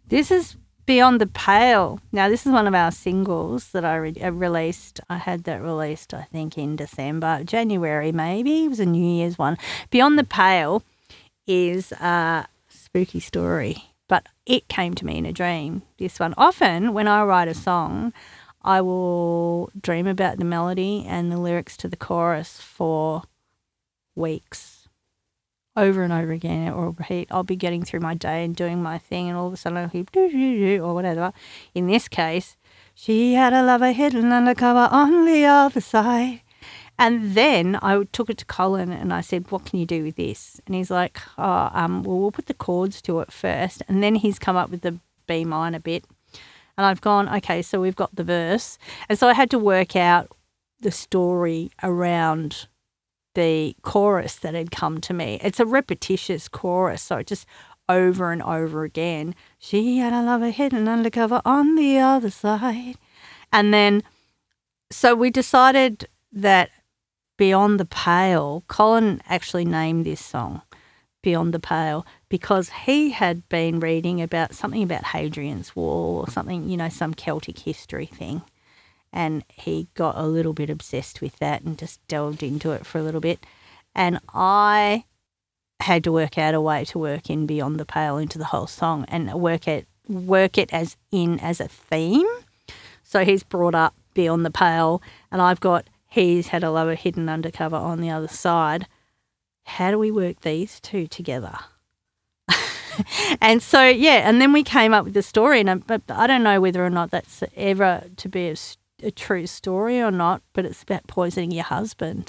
This is Beyond the Pale. Now, this is one of our singles that I re- released. I had that released, I think, in December, January maybe. It was a New Year's one. Beyond the Pale is a spooky story, but it came to me in a dream, this one. Often when I write a song, I will dream about the melody and the lyrics to the chorus for weeks. Over and over again, it will repeat. I'll be getting through my day and doing my thing, and all of a sudden I'll hear doo-doo-doo or whatever. In this case, she had a lover hidden undercover on the other side. And then I took it to Colin and I said, what can you do with this? And he's like, oh, um, well, we'll put the chords to it first. And then he's come up with the B minor bit. And I've gone, okay, so we've got the verse. And so I had to work out the story around the chorus that had come to me. It's a repetitious chorus, so it just over and over again. She had a lover hidden undercover on the other side. And then, so we decided that Beyond the Pale, Colin actually named this song Beyond the Pale because he had been reading about something about Hadrian's Wall or something, you know, some Celtic history thing. And he got a little bit obsessed with that and just delved into it for a little bit. And I had to work out a way to work in Beyond the Pale into the whole song and work it work it as in as a theme. So he's brought up Beyond the Pale and I've got he's had a lover hidden undercover on the other side. How do we work these two together? And so, yeah, and then we came up with the story. And I, but I don't know whether or not that's ever to be a a true story or not, but it's about poisoning your husband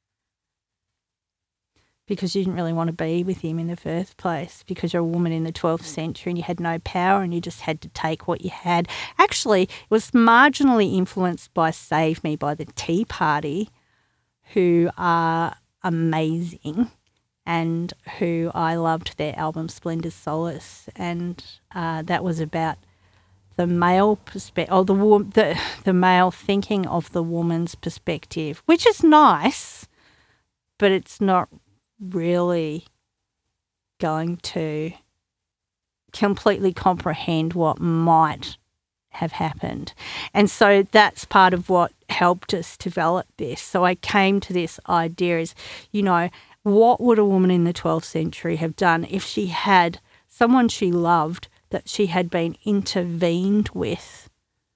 because you didn't really want to be with him in the first place because you're a woman in the twelfth century and you had no power and you just had to take what you had. Actually, it was marginally influenced by Save Me by the Tea Party, who are amazing and who I loved their album Splendid Solace, and uh, that was about the male perspective, or the, the the male thinking of the woman's perspective, which is nice, but it's not really going to completely comprehend what might have happened. And so that's part of what helped us develop this. So I came to this idea is, you know, what would a woman in the twelfth century have done if she had someone she loved that she had been intervened with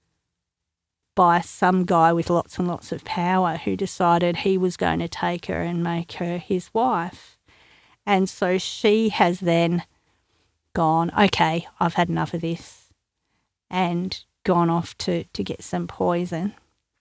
by some guy with lots and lots of power who decided he was going to take her and make her his wife. And so she has then gone, okay, I've had enough of this, and gone off to, to get some poison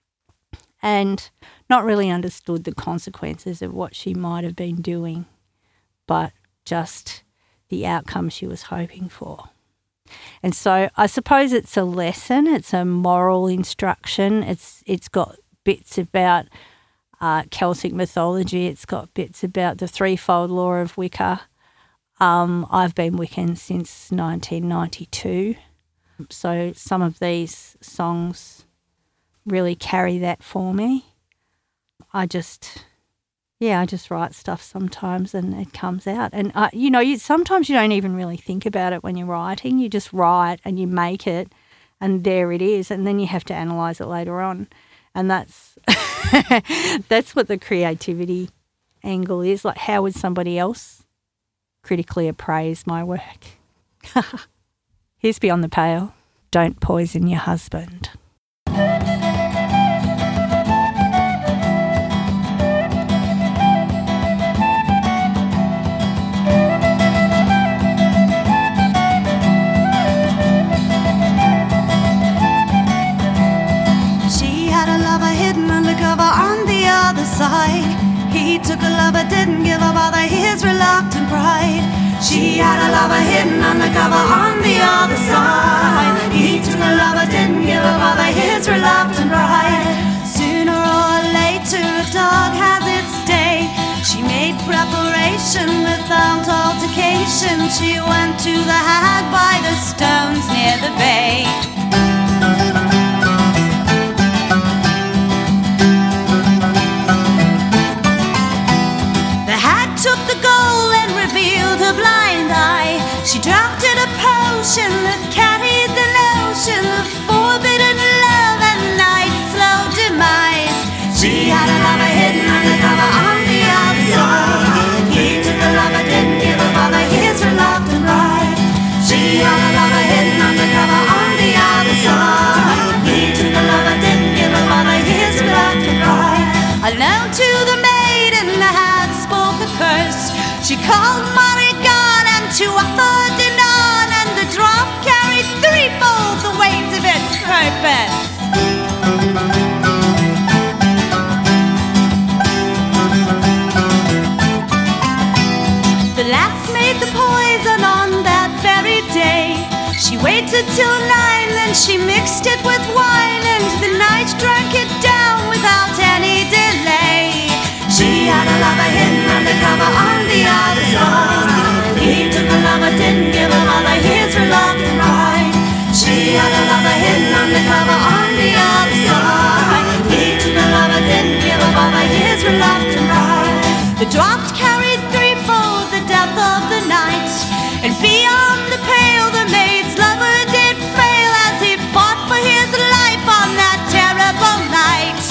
and not really understood the consequences of what she might have been doing, but just the outcome she was hoping for. And so I suppose it's a lesson, it's a moral instruction. It's It's got bits about uh, Celtic mythology, it's got bits about the threefold law of Wicca. Um, I've been Wiccan since nineteen ninety-two, so some of these songs really carry that for me. I just... Yeah, I just write stuff sometimes and it comes out. And, uh, you know, you, sometimes you don't even really think about it when you're writing. You just write and you make it and there it is. And then you have to analyse it later on. And that's that's what the creativity angle is. Like, how would somebody else critically appraise my work? Here's Beyond the Pale. Don't poison your husband. On the other side, he took a lover, didn't give a bother, his reluctant pride. She had a lover hidden undercover on the other side. He took a lover, didn't give a bother, his reluctant pride. Sooner or later a dog has its day. She made preparation without altercation. She went to the hag by the stones near the bay. Took the gold and revealed her blind eye. She drafted a potion that called Marigan to offer Dinan, and the draft carried threefold the weight of its purpose. The lass made the poison on that very day. She waited till nine, then she mixed it with wine, and the knight drank it down without any delay. She had a lover hidden undercover on the other side. He took a lover, didn't give a mother his reluctant ride. She had a lover hidden undercover on the other side. He took a lover, didn't give a mother his reluctant ride. The draft carried threefold the death of the night, and beyond the pale the maid's lover did fail as he fought for his life on that terrible night.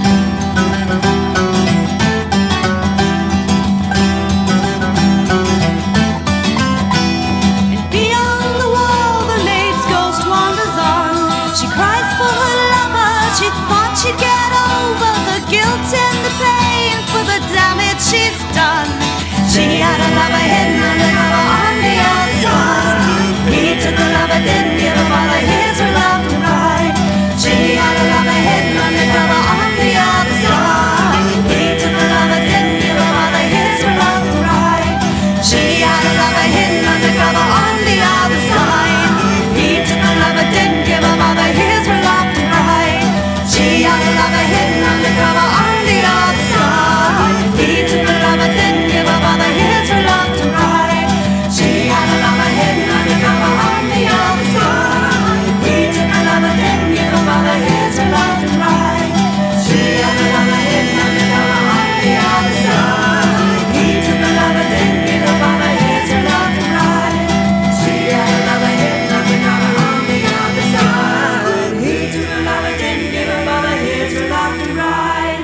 And beyond the wall the maid's ghost wanders on. She cries for her lover, she thought she'd get over the guilt and the pain for the damage she's done. She had a lover hidden undercover on the outside. He took a lover, didn't give a mother his reluctant ride. She had a lover hidden undercover on the other side. He took a lover, didn't give a mother his reluctant ride. She had a lover hidden undercover on the other side. He took a lover, didn't give a mother his reluctant ride. She had a lover hidden undercover on the other side. He took a lover, didn't give a mother his reluctant ride. She had a lover hidden undercover on the other side. He took a lover, didn't give a mother his reluctant ride. She had a lover hidden undercover on the other side. He took a lover, didn't give a mother his reluctant ride. She had a lover hidden undercover on the other side. He took a lover, didn't give a mother his reluctant ride.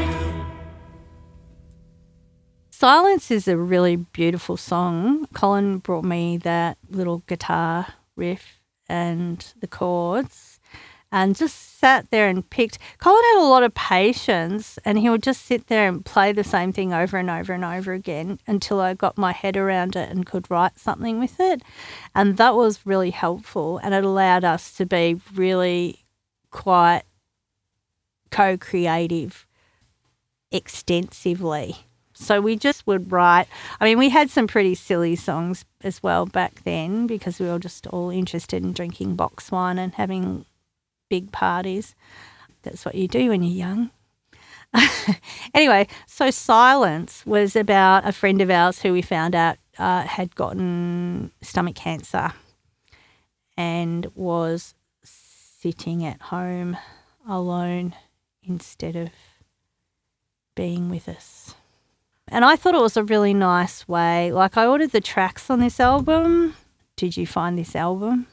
Silence is a really beautiful song. Colin brought me that little guitar riff and the chords and just sat there and picked. Colin had a lot of patience and he would just sit there and play the same thing over and over and over again until I got my head around it and could write something with it. And that was really helpful, and it allowed us to be really quite co-creative extensively. So we just would write. I mean, we had some pretty silly songs as well back then because we were just all interested in drinking box wine and having big parties. That's what you do when you're young. Anyway, so Silence was about a friend of ours who we found out uh, had gotten stomach cancer and was sitting at home alone instead of being with us. And I thought it was a really nice way. Like, I ordered the tracks on this album. Did you find this album?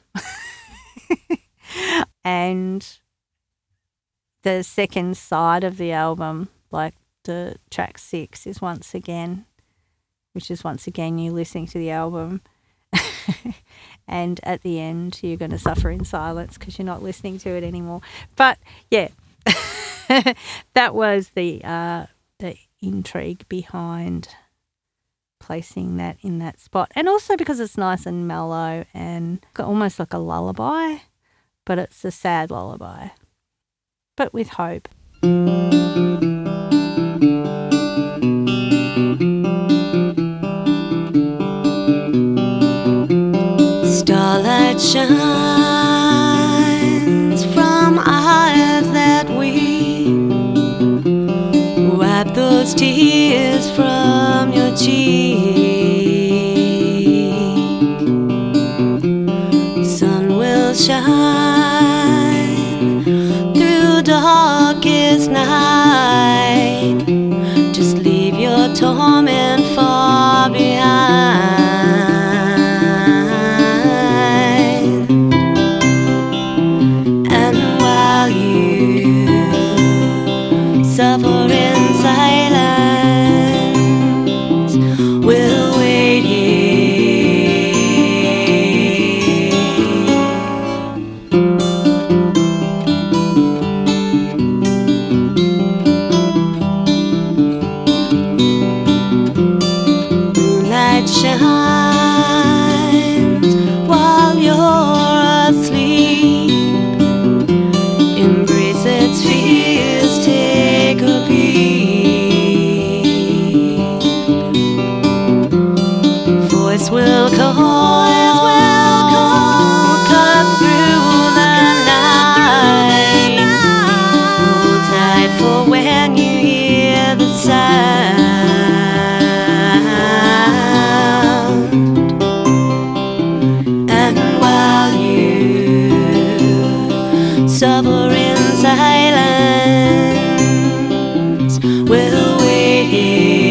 And the second side of the album, like the track six, is once again, which is once again you listening to the album. And at the end, you're going to suffer in silence because you're not listening to it anymore. But, yeah, that was the uh, the intrigue behind placing that in that spot. And also because it's nice and mellow and almost like a lullaby, but it's a sad lullaby, but with hope. Starlight shines from eyes that weep. Wipe those tears from your cheek. Sun will shine through darkest night. Just leave your torment far behind. Suffer in silence, we'll wait here. shines while you're asleep. Embrace its fears, take a peek. Voice will call, cut through the night. Hold tight for when you hear the sound. And while you suffer in silence, we'll wait here.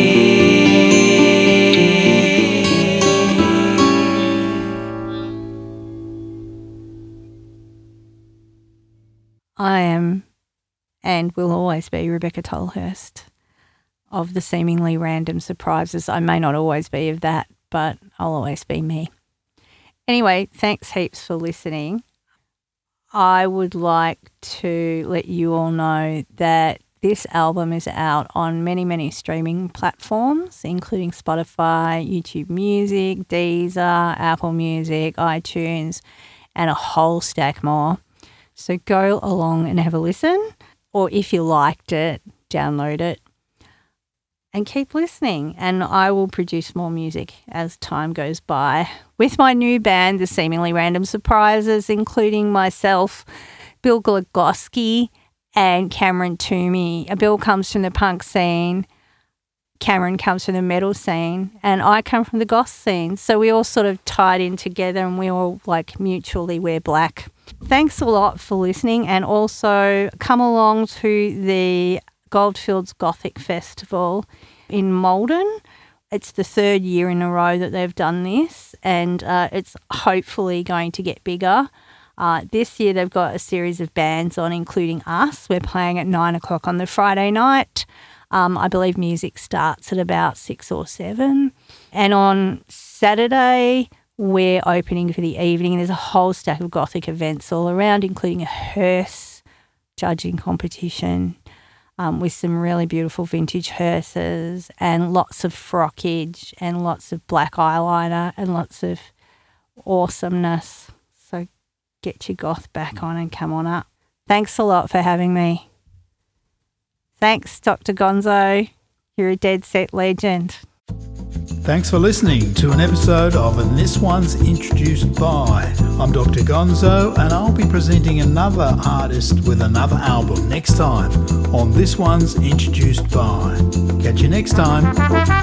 I am and will always be Rebecca Tolhurst of the seemingly random surprises. I may not always be of that, but I'll always be me. Anyway, thanks heaps for listening. I would like to let you all know that this album is out on many, many streaming platforms, including Spotify, YouTube Music, Deezer, Apple Music, iTunes, and a whole stack more. So go along and have a listen, or if you liked it, download it and keep listening. And I will produce more music as time goes by with my new band, The Seemingly Random Surprises, including myself, Bill Glagoski, and Cameron Toomey. Bill comes from the punk scene, Cameron comes from the metal scene, and I come from the goth scene. So we all sort of tied in together and we all like mutually wear black. Thanks a lot for listening, and also come along to the Goldfields Gothic Festival in Malden. It's the third year in a row that they've done this, and uh, it's hopefully going to get bigger. Uh, this year they've got a series of bands on, including us. We're playing at nine o'clock on the Friday night. Um, I believe music starts at about six or seven. And on Saturday, we're opening for the evening. There's a whole stack of Gothic events all around, including a hearse judging competition um, with some really beautiful vintage hearses and lots of frockage and lots of black eyeliner and lots of awesomeness. So get your goth back on and come on up. Thanks a lot for having me. Thanks, Doctor Gonzo. You're a dead set legend. Thanks for listening to an episode of And This One's Introduced By. I'm Doctor Gonzo, and I'll be presenting another artist with another album next time on This One's Introduced By. Catch you next time.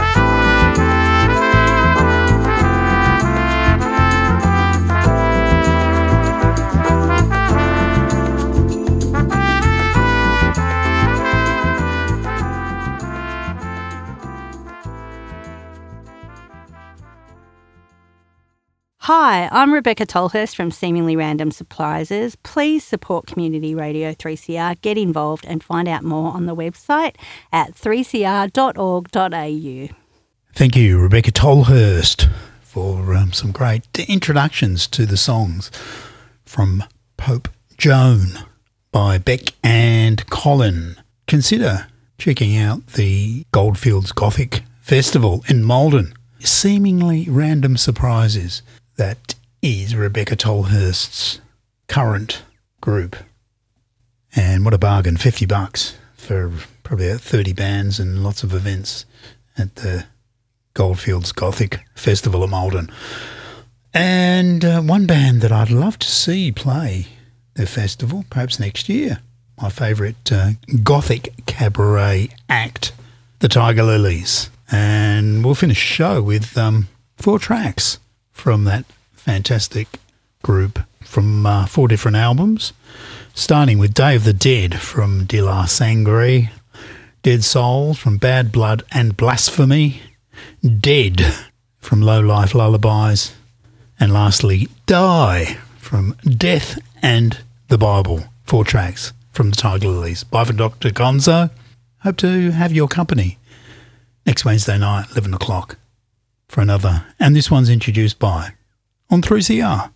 Hi, I'm Rebecca Tolhurst from Seemingly Random Surprises. Please support Community Radio three C R, get involved and find out more on the website at three c r dot org dot a u. Thank you, Rebecca Tolhurst, for um, some great introductions to the songs from Pope Joan by Beck and Colin. Consider checking out the Goldfields Gothic Festival in Malden. Seemingly Random Surprises. That is Rebecca Tolhurst's current group. And what a bargain, fifty bucks for probably about thirty bands and lots of events at the Goldfields Gothic Festival of Malden. And uh, one band that I'd love to see play the festival, perhaps next year, my favourite uh, Gothic cabaret act, the Tiger Lilies. And we'll finish the show with um, four tracks from that fantastic group from uh, four different albums, starting with Day of the Dead from De La Sangre, Dead Souls from Bad Blood and Blasphemy, Dead from Low Life Lullabies, and lastly Die from Death and the Bible. Four tracks from the Tiger Lilies. Bye from Doctor Gonzo. Hope to have your company next Wednesday night, eleven o'clock, for another. And this one's introduced by on three C R.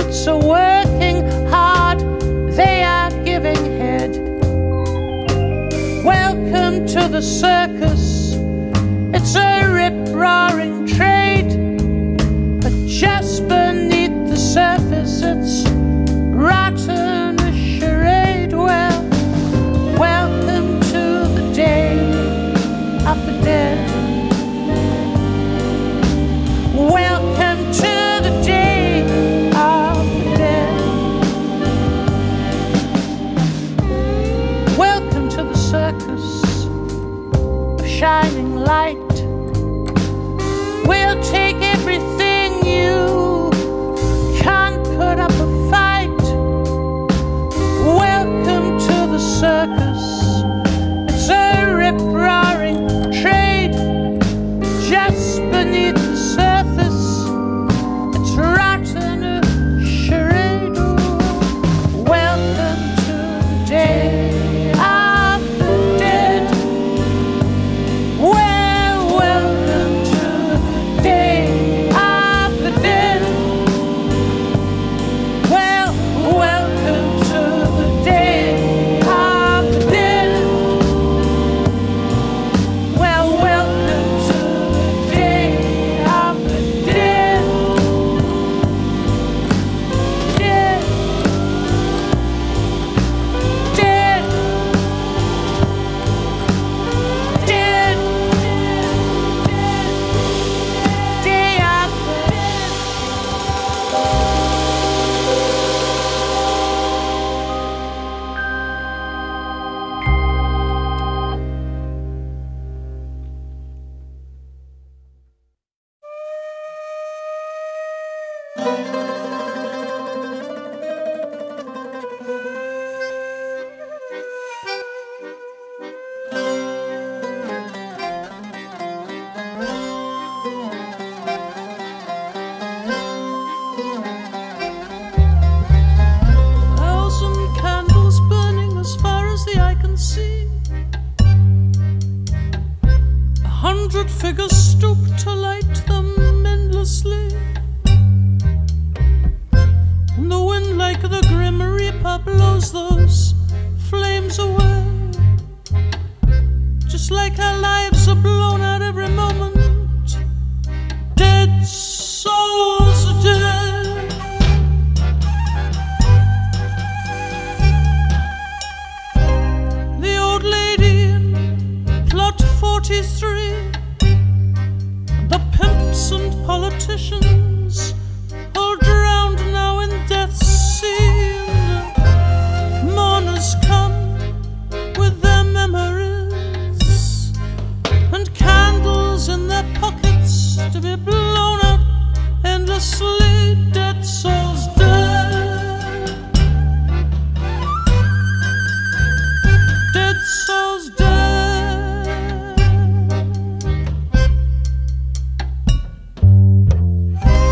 Spirits are working hard, they are giving head. Welcome to the circus, it's a rip-roaring trade. But just beneath the surface, it's rotten as charade. Well, welcome to the day of the dead. Welcome to the day of the dead. Welcome to the circus of shining light. We'll take everything, you can't put up a fight. Welcome to the circus, it's a rip-roaring trade. Just beneath the surface, it's rotten as charade. Welcome to the day of the dead. Well, welcome to the day of the dead. Well, welcome to the day of the dead. Well, welcome to the day of the dead. Dead. Dead. Dead. Day of the dead. Thousand candles burning as far as the eye can see. A hundred figures stoop to light them endlessly. And the wind like the grim reaper blows those flames away. Just like our lives are blown out every moment. Dead souls are dead. The old lady in plot forty-three, the pimps and politicians all drowned now in death's sea. And the mourners come with their memories and candles in their pockets to be blown out endlessly. Dead souls dead. Dead souls dead.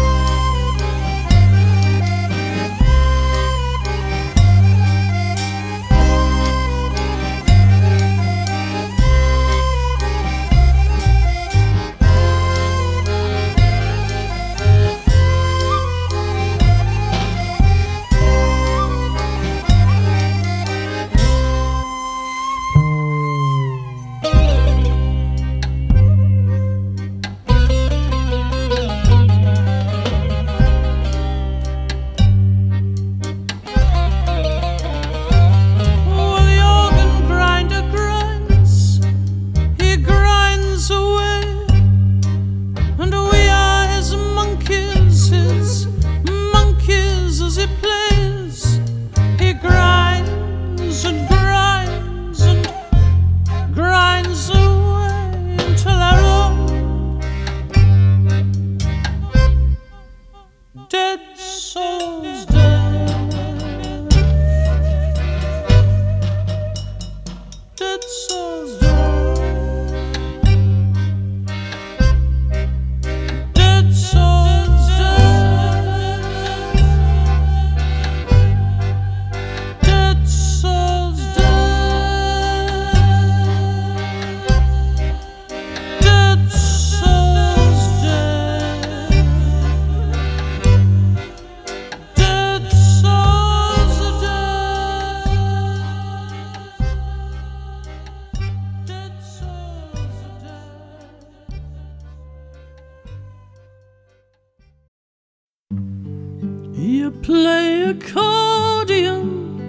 play accordion,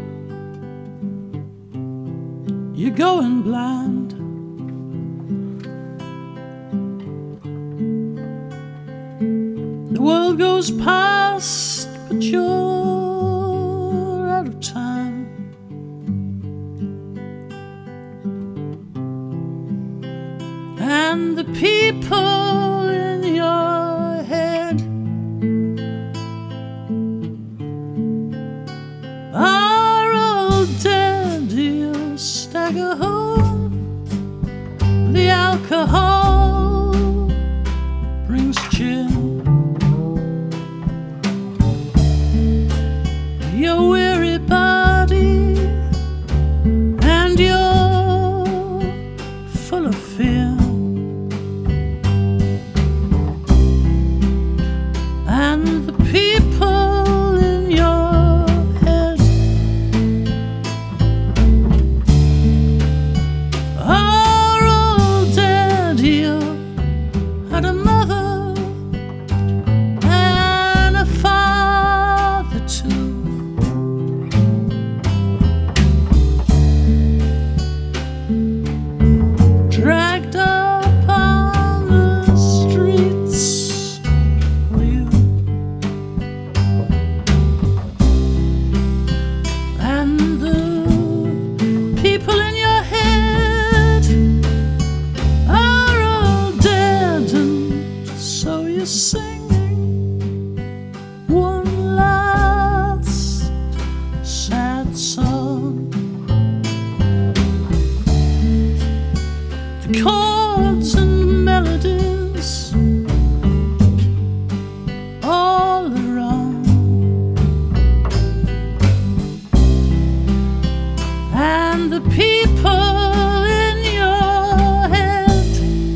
you're going blind. The world goes past, but you're out of time. And the people in your head are all dead. You stagger home, the alcohol brings cheer. Your weary body and you're full of fear. And the people in your head are all dead. You had a mother and a father too. Dragged up on the streets for you. And the people in your head are all dead, and so you're singing one last sad song. The chords and melodies all are wrong. And the people in your head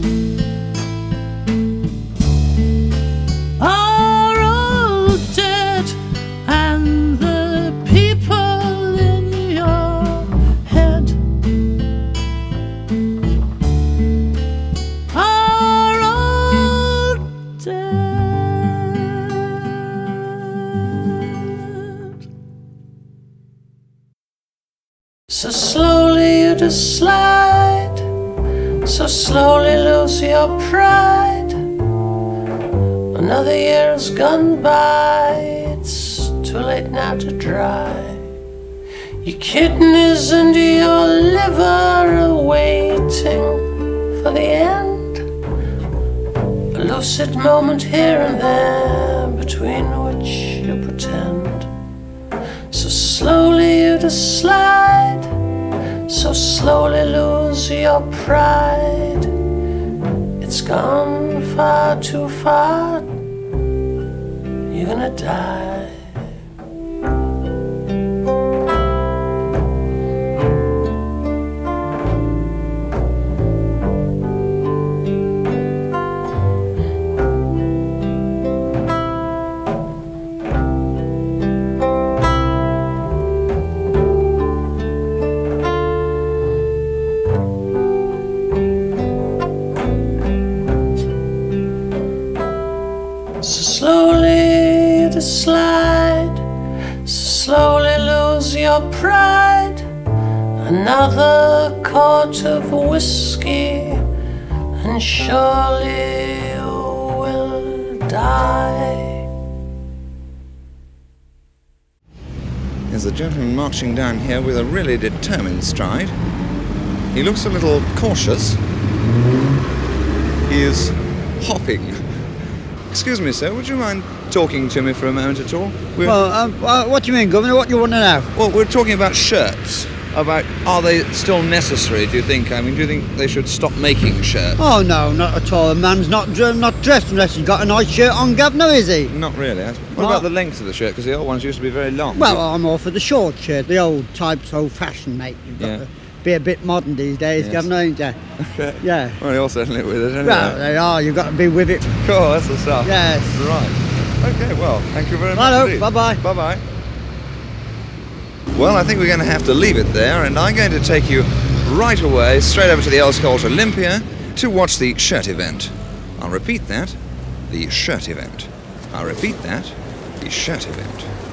are all dead. And the people in your head are all dead. So slowly you just slide, so slowly lose your pride. Another year has gone by, it's too late now to dry. Your kidneys and your liver are waiting for the end. A lucid moment here and there between which you pretend. So slowly you just slide, so slowly lose your pride. It's gone far too far, you're gonna die. So slowly you slide, so slowly lose your pride. Another quart of whiskey, and surely you will die. There's a gentleman marching down here with a really determined stride. He looks a little cautious. He is hopping. Excuse me, sir, would you mind talking to me for a moment at all? We're, Well, um, uh, what do you mean, Governor? What do you want to know? well, we're talking about shirts. About, are they still necessary, do you think? I mean, do you think they should stop making shirts? Oh, no, not at all. A man's not dr- not dressed unless he's got a nice shirt on, Governor, is he? Not really. What Well- about the length of the shirt? Because the old ones used to be very long. Well, I'm all for the short shirt. The old type's old-fashioned, mate. You've got Yeah. to be a bit modern these days, Yes. Governor, ain't you? Okay. Yeah. Well, you're certainly with it, anyway. Well, they are. You've got to be with it. Cool, that's the stuff. Yes. Right. Okay, well, thank you very much Hello, indeed. bye-bye. Bye-bye. Well, I think we're going to have to leave it there, and I'm going to take you right away, straight over to the Earls Court Olympia, to watch the shirt event. I'll repeat that, the shirt event. I'll repeat that, the shirt event.